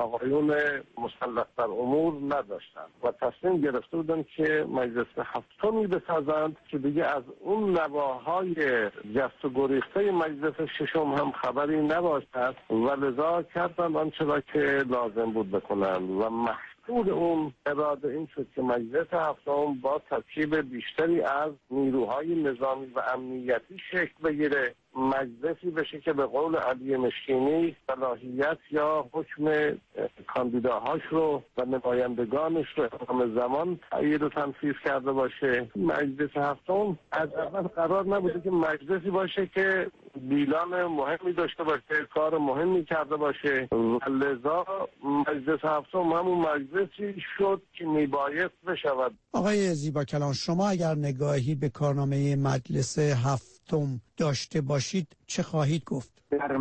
آقایون مسلط بر امور نداشتن و تصمیم گرفته بودن که مجلس هفتمی بسازند که دیگه از اون نواهای جست و گریخته مجلس ششم هم خبری نباشد و لذا کردن آنچه را که لازم بود بکنند و محصول اون اراده این شد که مجلس هفتم با ترکیب بیشتری از نیروهای نظامی و امنیتی شکل بگیره، مجلسی بشه که به قول علی مشکینی صلاحیت یا حکم کاندیداهاش رو و نمایندگانش رو امام زمان تأیید و تنفیذ کرده باشه. مجلس هفتم از اول قرار نبوده که مجلسی باشه که بیلان مهمی داشته باشه، کار مهمی کرده باشه و لذا مجلس هفتم همون مجلسی شد که میبایست بشود. آقای زیبا کلان، شما اگر نگاهی به کارنامه مجلس هفتم داشته باشید چه خواهید گفت؟ در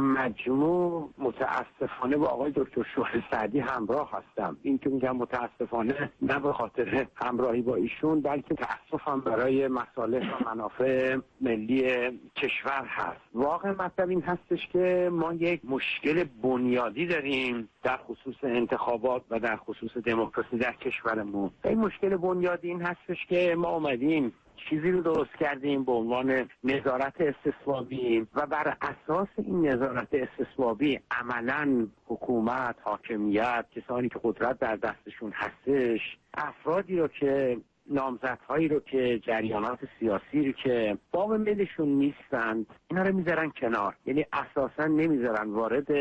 مجموع متاسفانه با آقای دکتر شوخی سعدی همراه هستم. این که میگم متاسفانه نه به خاطر همراهی با ایشون بلکه تأسفم برای مصالح و منافع ملی کشور هست. واقع مطلب این هستش که ما یک مشکل بنیادی داریم در خصوص انتخابات و در خصوص دموکراسی در کشورمون. این مشکل بنیادی این هستش که ما اومدیم چیزی رو درست کردیم به عنوان نظارت استصوابی و بر اساس این نظارت استصوابی عملاً حکومت، حاکمیت، کسانی که قدرت در دستشون هستش، افرادی رو که نامزدهایی رو که جریانات سیاسی رو که با ملشون نیستند اینا رو میذارن کنار، یعنی اساساً نمیذارن وارد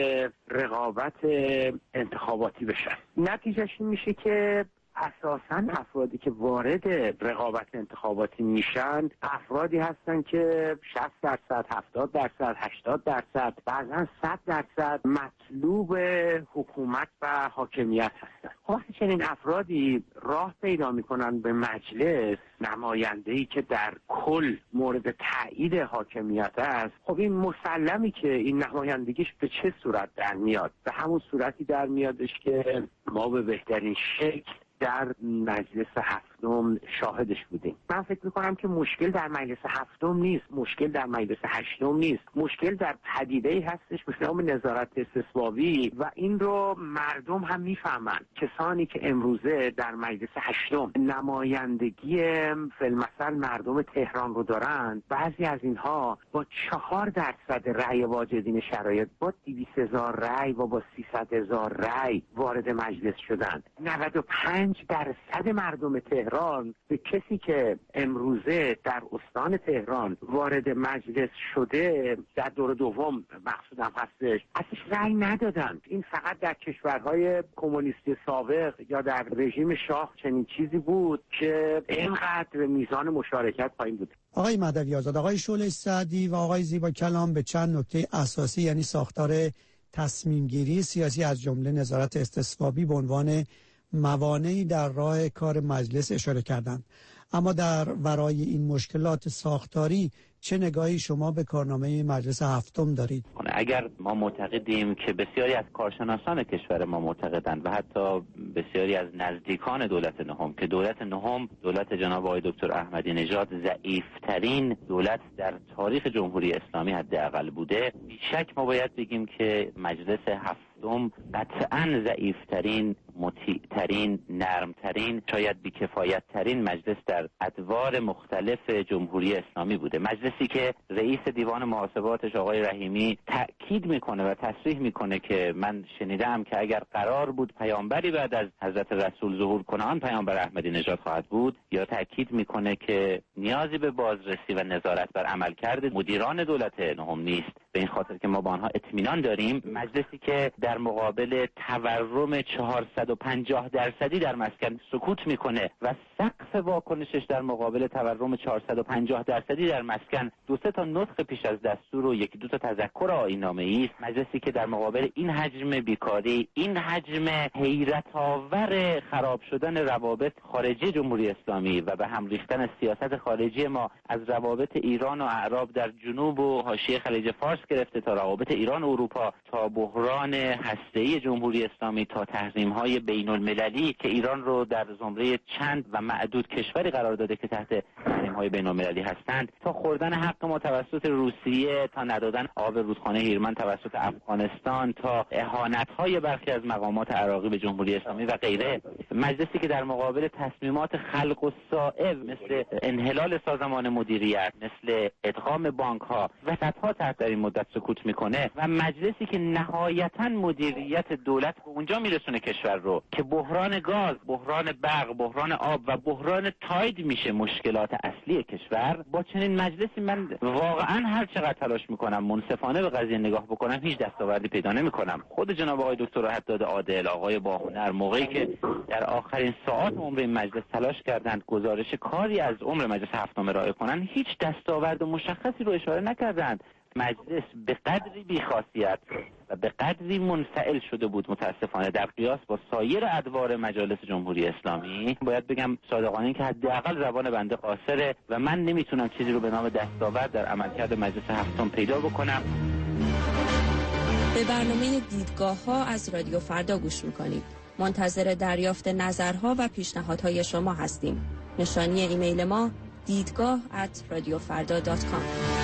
رقابت انتخاباتی بشن. نتیجهش این میشه که اساساً افرادی که وارد رقابت انتخاباتی میشن افرادی هستن که شصت درصد، هفتاد درصد، هشتاد درصد، بعضا صد درصد مطلوب حکومت و حاکمیت هستن. وقتی چنین افرادی راه پیدا میکنن به مجلس، نماینده‌ای که در کل مورد تایید حاکمیت است، خب این مسلمی که این نمایندگیش به چه صورت در میاد؟ به همون صورتی در میادش که ما به بهترین شکل در مجلس هفتم شاهدش بودیم. من فکر میکنم که مشکل در مجلس هفتم نیست، مشکل در مجلس هشتم نیست، مشکل در پدیده‌ای هستش به نام نظارت استصوابی و این رو مردم هم میفهمن. کسانی که امروزه در مجلس هشتم نمایندگی فی‌المثل مردم تهران رو دارن، بعضی از اینها با چهار درصد رأی واجدین شرایط، با دویست هزار رأی و با سیصد هزار رأی وارد مجلس شدند. نود و پنج درصد مردم تهران به کسی که امروزه در استان تهران وارد مجلس شده در دور دوم مقصودم هستش ازش رأی ندادن. این فقط در کشورهای کمونیستی سابق یا در رژیم شاه چنین چیزی بود که اینقدر میزان مشارکت پایین بود. آقای مهدوی آزاد، آقای شعله سعدی و آقای زیبا کلام به چند نکته اساسی یعنی ساختار تصمیم گیری سیاسی از جمله نظارت استصوابی به عنوان موانعی در راه کار مجلس اشاره کردند. اما در ورای این مشکلات ساختاری چه نگاهی شما به کارنامه مجلس هفتم دارید؟ اگر ما معتقدیم که بسیاری از کارشناسان کشور ما معتقدند و حتی بسیاری از نزدیکان دولت نهم که دولت نهم، دولت جناب آقای دکتر احمدی نژاد، ضعیف‌ترین دولت در تاریخ جمهوری اسلامی حداقل بوده، بیشک ما باید بگیم که مجلس هفتم قطعاً ضعیف‌ترین، مطیع‌ترین، نرم‌ترین، شاید بی‌کفایت‌ترین مجلس در ادوار مختلف جمهوری اسلامی بوده. مجلسی که رئیس دیوان محاسباتش آقای رحیمی تأکید میکنه و تصریح میکنه که من شنیدم که اگر قرار بود پیامبری بعد از حضرت رسول ظهور کنه آن پیامبر احمدی نژاد خواهد بود، یا تأکید میکنه که نیازی به بازرسی و نظارت بر عملکرد مدیران دولت نهم نیست، به این خاطر که ما با آنها اطمینان داریم. مجلسی که در مقابل تورم چهارصد و پنجاه درصدی در مسکن سکوت میکنه و سقف واکنشش در مقابل تورم چهارصد و پنجاه درصدی در مسکن دو سه تا نطق پیش از دستور و یکی دو تا تذکر آیین‌نامه‌ای است. مجلسی که در مقابل این حجم بیکاری، این حجم حیرت آور خراب شدن روابط خارجی جمهوری اسلامی و به هم ریختن سیاست خارجی ما از روابط ایران و اعراب در جنوب و حاشیه خلیج فارس گرفته تا روابط ایران و اروپا، تا بحران هسته‌ای جمهوری اسلامی، تا تحریم‌های بین‌المللی که ایران رو در زمره چند و معدود موجود کشوری قرار داده که تحت تحریم‌های بین‌المللی هستند، تا خوردن حق ما توسط روسیه، تا ندادن آب رودخانه هیرمند توسط افغانستان، تا اهانت‌های برخی از مقامات عراقی به جمهوری اسلامی و غیره، مجلسی که در مقابل تصمیمات خلق و صائب مثل انحلال سازمان مدیریت، مثل ادغام بانک‌ها و صدها تحت در این مدت سکوت میکنه، و مجلسی که نهایتاً مدیریت دولت به اونجا میرسونه کشور رو که بحران گاز، بحران برق، بحران آب و بحران تاید میشه مشکلات اصلی کشور، با چنین مجلسی من واقعاً هر چقدر تلاش میکنم منصفانه به قضیه نگاه بکنم هیچ دستاوردی پیدا نمیکنم. خود جناب آقای دکتر حداد عادل، آقای باهنر، موقعی که در آخرین ساعات عمر این مجلس تلاش کردند گزارش کاری از عمر مجلس هفتم ارائه کنند، هیچ دستاورد مشخصی رو اشاره نکردند. مجلس به قدری بی‌خاصیت و به قدری منفعل شده بود متاسفانه در قیاس با سایر ادوار مجالس جمهوری اسلامی. باید بگم صادقانه که حداقل زبان بنده قاصره و من نمیتونم چیزی رو به نام دستاورد در عملکرد مجلس هفتم پیدا بکنم. به برنامه دیدگاه ها از رادیو فردا گوش میکنید. منتظر دریافت نظرها و پیشنهادهای شما هستیم. نشانی ایمیل ما دیدگاه ات رادیو فردا دات کام.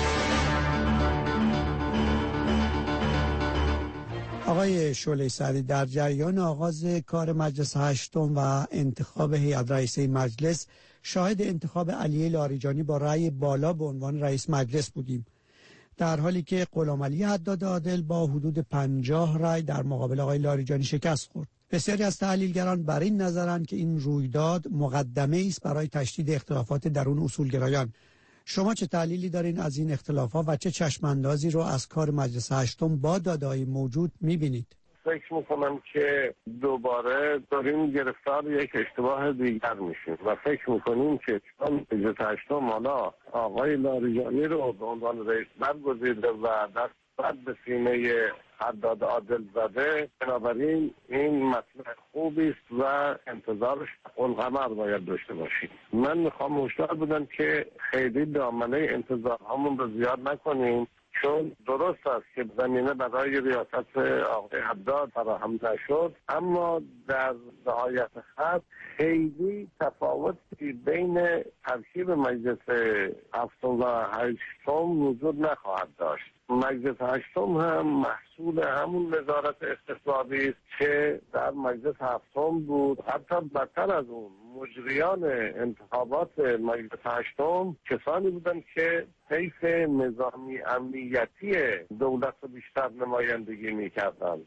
آقای شعله سعدی، در جریان آغاز کار مجلس هشتم و انتخاب هیئت رئیسه مجلس شاهد انتخاب علی لاریجانی با رأی بالا به عنوان رئیس مجلس بودیم، در حالی که غلامعلی حداد عادل با حدود پنجاه رأی در مقابل آقای لاریجانی شکست خورد. بسیاری از تحلیلگران بر این نظرند که این رویداد مقدمه است برای تشدید اختلافات درون اصولگرایان. شما چه تحلیلی دارین از این اختلافات و چه چشماندازی رو از کار مجلس هشتم با داده‌های موجود می‌بینید؟ فکر میکنم که دوباره داریم گرفتار یک اشتباه دیگر میشیم و فکر میکنیم که چون مجلس هشتم حالا آقای لاریجانی رو به عنوان رئیس برگزیده و دست بعد به سینه حداد عادل زده، بنابراین این مطلب خوبی است و انتظارش القمر باید داشته باشیم. من میخوام هشدار بدم که خیلی دامنه انتظارهامون رو زیاد نکنیم، چون درست است که زمینه برای ریاست آقای حداد فراهم نشد، اما در نهایت خط خیلی تفاوتی بین ترکیب مجلس هفتم و هشتم وجود نخواهد داشت. مجلس هشتم هم محصول همون نظارت استثبابی است که در مجلس هفتم بود. حتی بدتر از اون مجریان انتخابات مجلس هشتم کسانی بودند که حیث نظامی امنیتی دولت رو بیشتر نمایندگی می‌کردند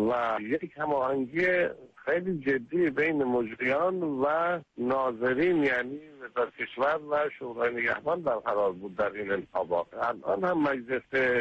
و یک هماهنگی خیلی جدی بین مجریان و ناظرین یعنی وزارت کشور و شورای نگهبان برقرار بود در این انتخابات. الان هم مجلس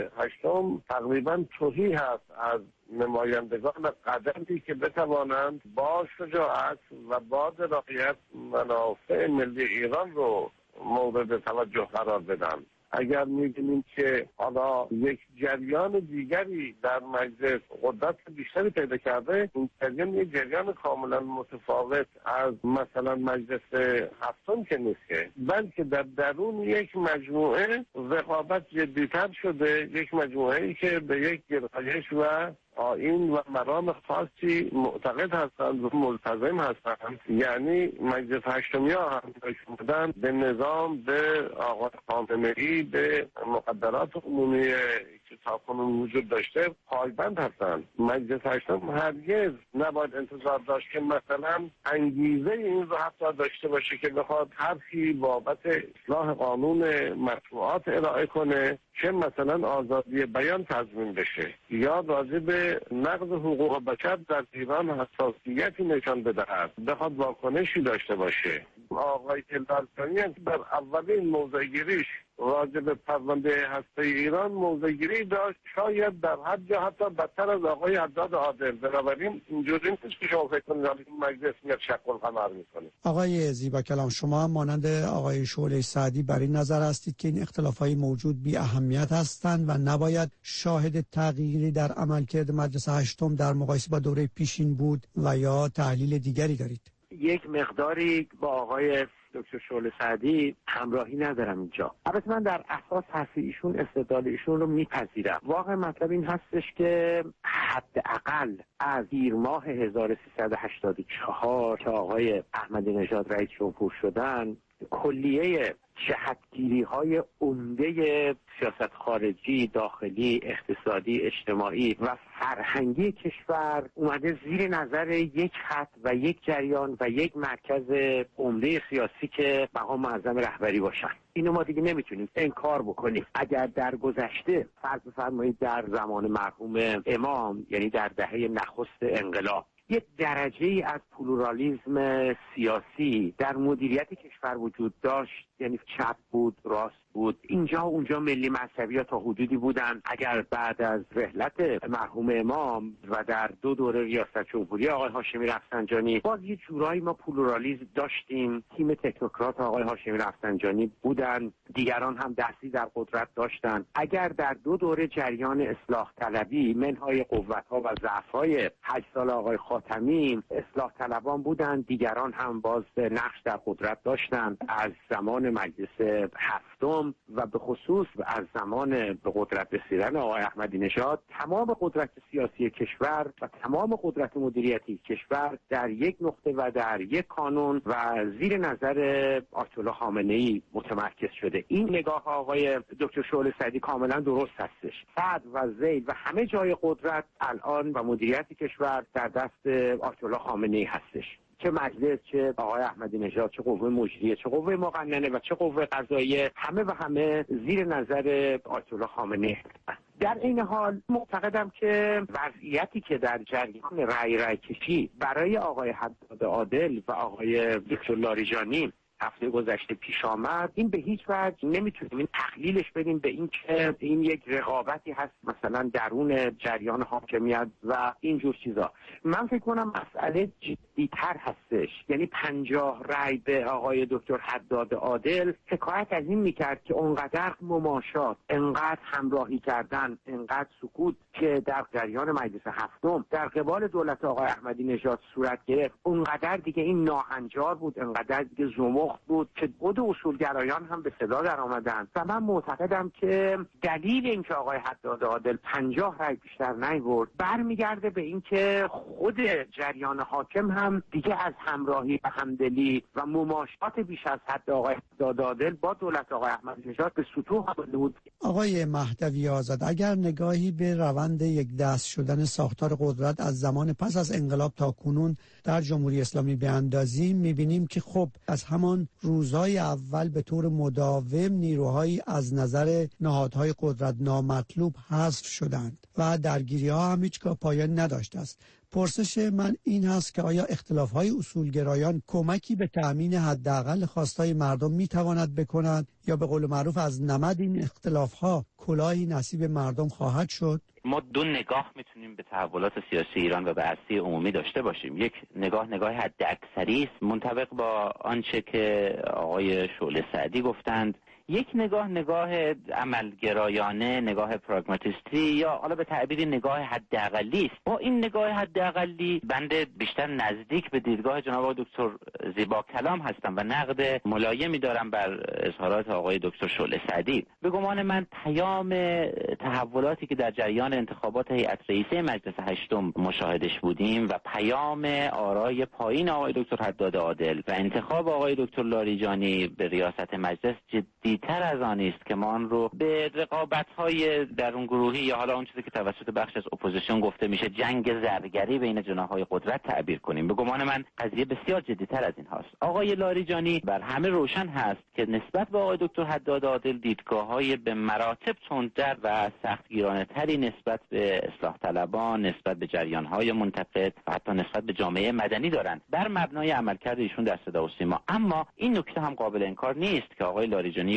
هشتم تقریبا تهی هست از نمایندگان قدری که بتوانند با شجاعت و با درایت منافع ملی ایران رو مورد توجه قرار بدن. اگر می‌بینیم که حالا یک جریان دیگری در مجلس قدرت بیشتری پیدا کرده، این جریان یک جریان کاملا متفاوت از مثلا مجلس هفتم که نیست که، بلکه در درون یک مجموعه رقابت جدی‌تر شده، یک مجموعه‌ای که به یک گرایش و آیین و مرام خاصی معتقد هستند و ملتزم هستند. یعنی مجلس هشتمیا هم بودن به نظام، به آقای خامنه‌ای، به مقدرات عمومی که تاکنون وجود داشته پایبند هستند. مجلس هشتم هرگز نباید انتظار داشت که مثلا انگیزه این رو حتی داشته باشه که بخواد حرفی بابت اصلاح قانون مطبوعات ارائه کنه که مثلا آزادی بیان تضمین بشه یا راجع به نقض حقوق بشر در ایران حساسیتی نشان بدهد، بخواد واکنشی داشته باشه. آقای لاریجانی در اولین موضع‌گیریش راجع به پرونده هسته ایران موضع‌گیری داشت، شاید در حد یا حتی بدتر از آقای حداد عادل. بنابراین اینجوری نیست که شما فکر کنید این مجلس میاد شق القمر میکنه. آقای زیبا کلام، شما هم مانند آقای شعله سعدی بر این نظر هستید که این اختلافات موجود بی اهمیت هستند و نباید شاهد تغییری در عملکرد مجلس هشتم در مقایسه با دوره پیشین بود و یا تحلیل دیگری دارید؟ یک مقداری با آقای دکتر شعله سعدی همراهی ندارم اینجا. البته من در اساس حرف ایشون استدلال ایشون رو میپذیرم. واقع مطلب این هستش که حداقل از دیر ماه هزار و سیصد و هشتاد و چهار که آقای احمدی نژاد رئیس جمهور شدن، کلیه جهتگیری های عمده سیاست خارجی، داخلی، اقتصادی، اجتماعی و فرهنگی کشور اومده زیر نظر یک خط و یک جریان و یک مرکز عمده سیاسی که مقام معظم رهبری باشن. اینو ما دیگه نمیتونیم انکار بکنیم. اگر در گذشته فرض بفرمایید در زمان مرحوم امام، یعنی در دهه نخست انقلاب، یک درجه ای از پلورالیسم سیاسی در مدیریت کشور وجود داشت، یعنی چپ بود، راست بود، اینجا و اونجا ملی مذهبی ها تا حدودی بودن. اگر بعد از رحلت مرحوم امام و در دو دوره ریاست جمهوری آقای هاشمی رفسنجانی باز یه جورایی ما پلورالیسم داشتیم. تیم تکنوکرات آقای هاشمی رفسنجانی بودن، دیگران هم دستی در قدرت داشتن. اگر در دو دوره جریان اصلاح طلبی منهای قوت‌ها و ضعف‌های هشت سال آقای خاتمی اصلاح طلبان بودن، دیگران هم باز نقش در قدرت داشتن. از زمان مجلس هفتم و به خصوص از زمان به قدرت رسیدن آقای احمدی نژاد تمام قدرت سیاسی کشور و تمام قدرت مدیریتی کشور در یک نقطه و در یک کانون و زیر نظر آیت الله خامنه‌ای متمرکز شده. این نگاه آقای دکتر شعله سعدی کاملا درست هستش. صدر و ذیل و همه جای قدرت الان و مدیریت کشور در دست آیت الله خامنه‌ای هستش. چه مجلس، چه آقای احمدی نژاد، چه قوه مجریه، چه قوه مقننه و چه قوه قضاییه، همه و همه زیر نظر آیت الله خامنه‌ای هستند. در این حال معتقدم که وضعیتی که در جریان رأی رأی کشی برای آقای حداد عادل و آقای دکتر لاریجانی هفته گذشته پیش آمد، این به هیچ وجه نمیتونیم این تقلیلش بدیم به این که این یک رقابتی هست مثلا درون جریان حاکمیت و اینجور چیزا. من فکر کنم مسئله جدی‌تر هستش. یعنی پنجاه رأی به آقای دکتر حداد عادل حکایت از این میکرد که اونقدر مماشات، انقدر همراهی کردن، انقدر سکوت که در جریان مجلس هفتم در قبال دولت آقای احمدی نژاد صورت گرفت، اونقدر دیگه این ناهنجار بود، انقدر دیگه زمخت بود که خود اصولگرایان هم به صدا در آمدن. و من معتقدم که دلیل اینکه آقای حداد عادل پنجاه رأی بیشتر نیاورد برمیگرده به اینکه خود جریان حاکم هم دیگه از همراهی و همدلی و مماشات بیش از حد آقای حداد عادل با دولت آقای احمدی نژاد به سطوح آمده بود. آقای مهدوی آزاد، اگر نگاهی به روند یک دست شدن ساختار قدرت از زمان پس از انقلاب تا کنون در جمهوری اسلامی بیاندازیم، می‌بینیم که خب از همان روزهای اول به طور مداوم نیروهایی از نظر نهادهای قدرت نامطلوب حذف شدند و درگیری‌ها هم هیچگاه پایان نداشته است. پرسش من این هست که آیا اختلاف‌های اصولگرایان کمکی به تأمین حداقل خواستای مردم می‌تواند بکند یا به قول معروف از نمد این اختلاف‌ها کلاهی نصیب مردم خواهد شد؟ ما دو نگاه میتونیم به تحولات سیاسی ایران و به عرصه عمومی داشته باشیم. یک نگاه نگاه حداکثری است منطبق با آنچه که آقای شعله سعدی گفتند. یک نگاه نگاه عملگرایانه، نگاه پراگماتیستی یا حالا به تعبیری نگاه حداقلی است. با این نگاه حداقلی بنده بیشتر نزدیک به دیدگاه جناب آقای دکتر زیبا کلام هستم و نقد ملایمی دارم بر اظهارات آقای دکتر شعله سعدی. به گمان من پیام تحولاتی که در جریان انتخابات هیئت رئیسه مجلس هشتم مشاهدش بودیم و پیام آرای پایین آقای دکتر حداد عادل و انتخاب آقای دکتر لاریجانی به ریاست مجلس جدی تر از آن است که ما آن رو به رقابت‌های درون گروهی یا حالا اون چیزی که توسط بخش از اپوزیسیون گفته میشه جنگ زرگری بین جناح‌های قدرت تعبیر کنیم. به گمان من قضیه بسیار جدی‌تر از این هاست. آقای لاریجانی بر همه روشن هست که نسبت به آقای دکتر حداد عادل دیدگاه‌های به مراتب تندتر و سختگیرانه‌تری نسبت به اصلاح طلبان، نسبت به جریان‌های منتقد و حتی نسبت به جامعه مدنی دارند بر مبنای عملکرد ایشون در صدا و سیما. اما این نکته هم قابل انکار نیست که آقای لاریجانی یک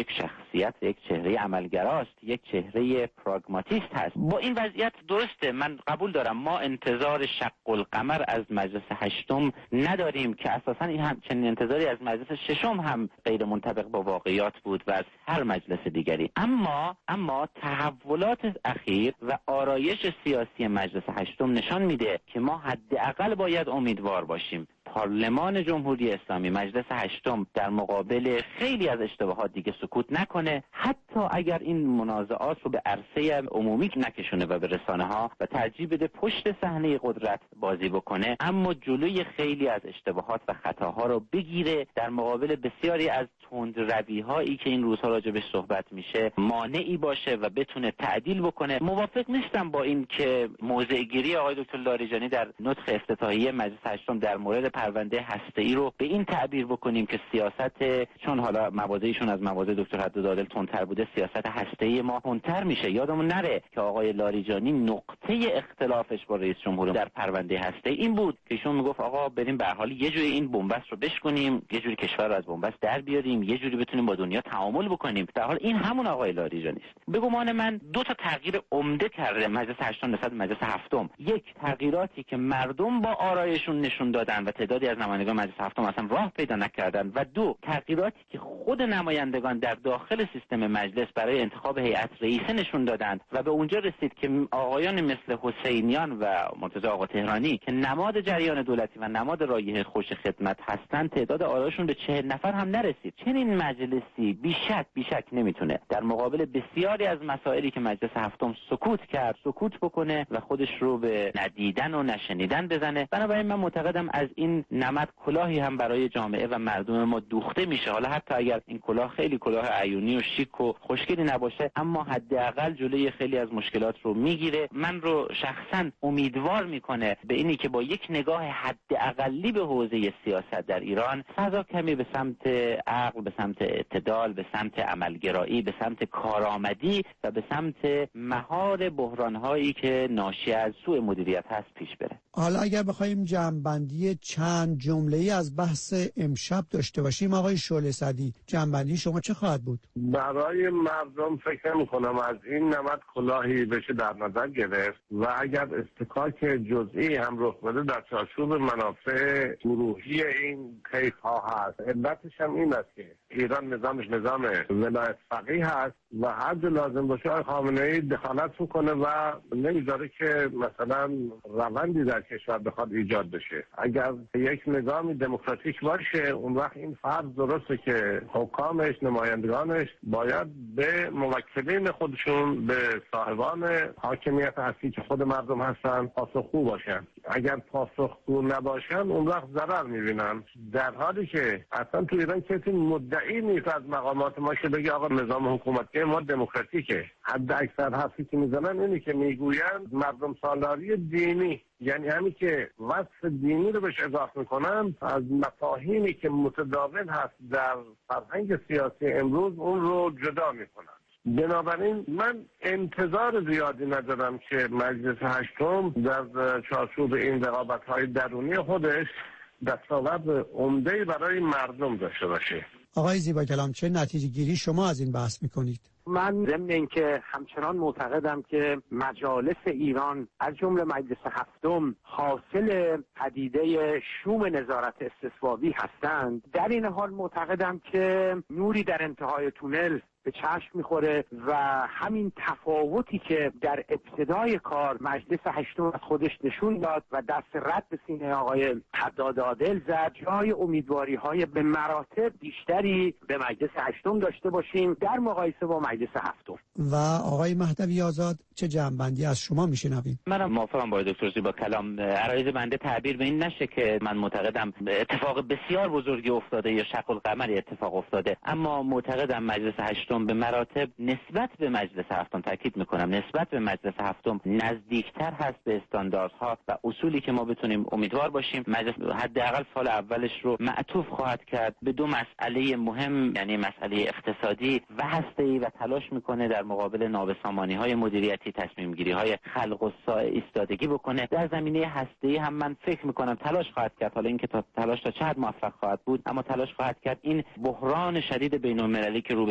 یک شخصیت، یک چهره عملگراست، یک چهره پراگماتیست هست. با این وضعیت درسته، من قبول دارم ما انتظار شق القمر از مجلس هشتم نداریم که اساساً این هم چنین انتظاری از مجلس ششم هم غیر منطبق با واقعیات بود و از هر مجلس دیگری. اما اما تحولات اخیر و آرایش سیاسی مجلس هشتم نشان میده که ما حداقل باید امیدوار باشیم پارلمان جمهوری اسلامی، مجلس هشتم، در مقابل خیلی از اشتباهات دیگه سکوت نکنه، حتی اگر این منازعات رو به عرصه عمومی نکشونه و به رسانه ها و ترجیح بده پشت صحنه قدرت بازی بکنه، اما جلوی خیلی از اشتباهات و خطاها رو بگیره، در مقابل بسیاری از تندروی هایی که این روزها راجبش صحبت میشه مانعی باشه و بتونه تعدیل بکنه. موافق نیستم با این که موضع گیری آقای دکتر لاریجانی در نطق افتتاحیه مجلس هشتم در مورد پرونده هسته‌ای رو به این تعبیر بکنیم که سیاست، چون حالا موازه‌ایشون از مواضع دکتر حداد عادل تندتر بوده، سیاست هسته‌ای ما تندتر میشه. یادمون نره که آقای لاریجانی نقطه اختلافش با رئیس جمهور در پرونده هسته‌ای این بود که ایشون میگفت آقا بریم به هر حال یه جوری این بنبست رو بشکنیم، یه جوری کشور رو از بنبست در بیاریم، یه جوری بتونیم با دنیا تعامل بکنیم. در حال این همون آقای لاریجانی است. به گمان من دو تا تغییر عمده کرده مجلس هشتم نسبت به مجلس هفتم. یک، تغییراتی که مردم با آرایشون نشون دادن و تعدادی از نمایندگان مجلس هفتم اصلا راه پیدا نکردن، و دو، تغییراتی که خود نمایندگان در داخل سیستم مجلس برای انتخاب هیئت رئیسه نشون دادند و به اونجا رسید که آقایان مثل حسینیان و مرتضی آقا تهرانی که نماد جریان دولتی و نماد رایحه خوش خدمت هستند، تعداد آرایشون به چهل نفر هم نرسید. چنین مجلسی بیشک بیشک نمیتونه در مقابل بسیاری از مسائلی که مجلس هفتم سکوت کرد سکوت بکنه و خودش رو به ندیدن و نشنیدن بزنه. بنابراین من معتقدم از این نمد کلاهی هم برای جامعه و مردم ما دوخته میشه. حالا حتی اگر این کلاه خیلی کلاه عیونی و شیک و خوشگلی نباشه، اما حداقل جلوی خیلی از مشکلات رو میگیره. من رو شخصا امیدوار میکنه به اینی که با یک نگاه حداقلی به حوزه سیاست در ایران فضا کمی به سمت عقل، به سمت اعتدال، به سمت عملگرایی، به سمت کارآمدی و به سمت مهار بحران‌هایی که ناشی از سوء مدیریت هست پیش بره. حالا اگر بخوایم جمع‌بندی چند جمله‌ای از بحث امشب داشته باشیم، آقای شعله سعدی، جمع‌بندی شما چه خواهد بود؟ برای مردم فکر نمی‌کنم از این نمد کلاهی بشه در نظر گرفت و اگر استکاک جزئی هم رخ بده در چارچوب منافع گروهی این کیف‌ها هست. علتش هم این است که ایران نظامش نظام ولایت فقیه هست و هر جا لازم باشه آقای خامنه‌ای دخالت میکنه و نمیذاره که مثلا روندی در کشور بخواد ایجاد بشه. اگر یک نظام دموکراتیک باشه اون وقت این فرض درسته که حکامش، نمایندگانش باید به موکلین خودشون، به صاحبان حاکمیت هستی که خود مردم هستن، پاسخگو باشن. اگر پاسخگو نباشن اون وقت ضرر میبینن، در حالی که اصلا تو ایران کسی مدعی نیست از مقامات ما که بگه آقا نظام حکومتی ما دموکراتیکه. حد اکثر حرفی که میزنن اینه که میگویند مردم سالاری دینی، یعنی همین که وصف دینی رو بهش اضافه میکنن، از مفاهیمی که متداول هست در فرهنگ سیاسی امروز اون رو جدا میکنن. بنابراین من انتظار زیادی ندارم که مجلس هشتم در چارچوب این رقابت‌های درونی خودش دستاورد عمده‌ای برای مردم داشته باشه. آقای زیبا کلام، چه نتیجه گیری شما از این بحث میکنید؟ من ضمن اینکه همچنان معتقدم که مجالس ایران از جمله مجلس هفتم حاصل پدیده شوم نظارت استثبابی هستند، در این حال معتقدم که نوری در انتهای تونل به چشم میخوره و همین تفاوتی که در ابتدای کار مجلس هشتم از خودش نشون داد و دست رد به سینه آقای حداد عادل زد، جای امیدواری های به مراتب بیشتری به مجلس هشتم داشته باشیم در مقایسه با مجلس هفتم. و آقای مهدوی آزاد، چه جمع‌بندی از شما میشنویم؟ منم موافقم با دکتر زیبا کلام. عرایض بنده تعبیر به این نشه که من معتقدم اتفاق بسیار بزرگی افتاده یا شق القمری اتفاق افتاده، اما معتقدم مجلس هشتم به مراتب نسبت به مجلس هفتم، تاکید میکنم نسبت به مجلس هفتم، نزدیکتر هست به استانداردها و اصولی که ما بتونیم امیدوار باشیم مجلس حداقل سال اولش رو معطوف خواهد کرد به دو مسئله مهم، یعنی مسئله اقتصادی و هسته‌ای، و تلاش میکنه در مقابل نابسامانی‌های مدیریتی، تصمیم گیری‌های خلق و سایه ایستادگی بکنه. در زمینه هسته‌ای هم من فکر میکنم تلاش خواهد کرد، حالا اینکه تا تلاش تا چه حد موفق خواهد بود، اما تلاش خواهد کرد این بحران شدید بین‌المللی که رو به تصاعد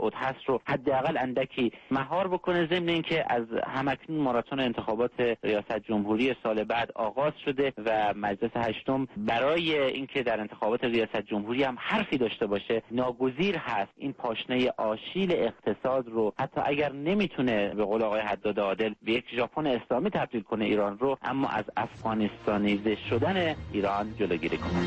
خود هست رو حداقل اندکی مهار بکنه، ضمن اینکه از همکنون ماراتون انتخابات ریاست جمهوری سال بعد آغاز شده و مجلس هشتم برای اینکه در انتخابات ریاست جمهوری هم حرفی داشته باشه ناگزیر هست این پاشنه آشیل اقتصاد رو حتی اگر نمیتونه به قول آقای حداد عادل به یک ژاپن اسلامی تبدیل کنه ایران رو، اما از افغانستانیزه شدن ایران جلوگیری کنه.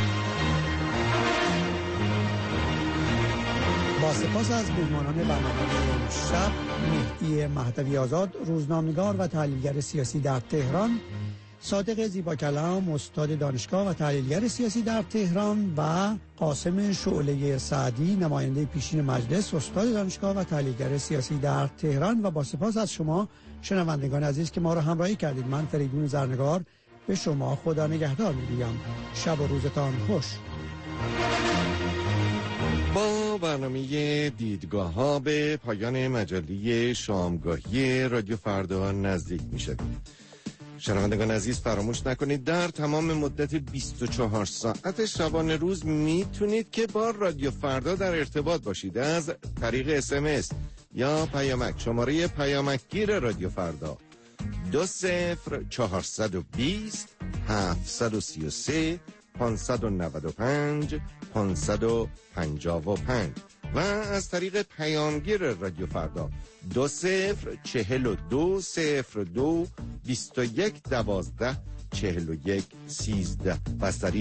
با سپاس از مهمانان برنامه شب، مهدی مهدوی آزاد، روزنامه‌نگار و تحلیلگر سیاسی در تهران، صادق زیبا کلام، استاد دانشگاه و تحلیلگر سیاسی در تهران و قاسم شعله سعدی، نماینده پیشین مجلس، استاد دانشگاه و تحلیلگر سیاسی در تهران. و با سپاس از شما شنوندگان عزیز که ما را همراهی کردید. من فریدون زرنگار به شما خدا نگهدار می‌گویم. شب و روزتان خوش. با برنامه دیدگاه ها به پایان مجله شامگاهی رادیو فردا نزدیک می شدیم. شنوندگان عزیز فراموش نکنید در تمام مدت بیست و چهار ساعت شبانه روز میتونید که با رادیو فردا در ارتباط باشید از طریق اس ام اس یا پیامک. شماره پیامکگیر رادیو فردا دو صفر چهارصد و بیست هفتصد و سی و سه پانصد و نود و پنج پانصد و پنجاه و پنج و از طریق پیامگیر رادیو فردا دو صفر چهل و دو صفر دو بیست و یک دوازده چهل و یک سیزده و از طریق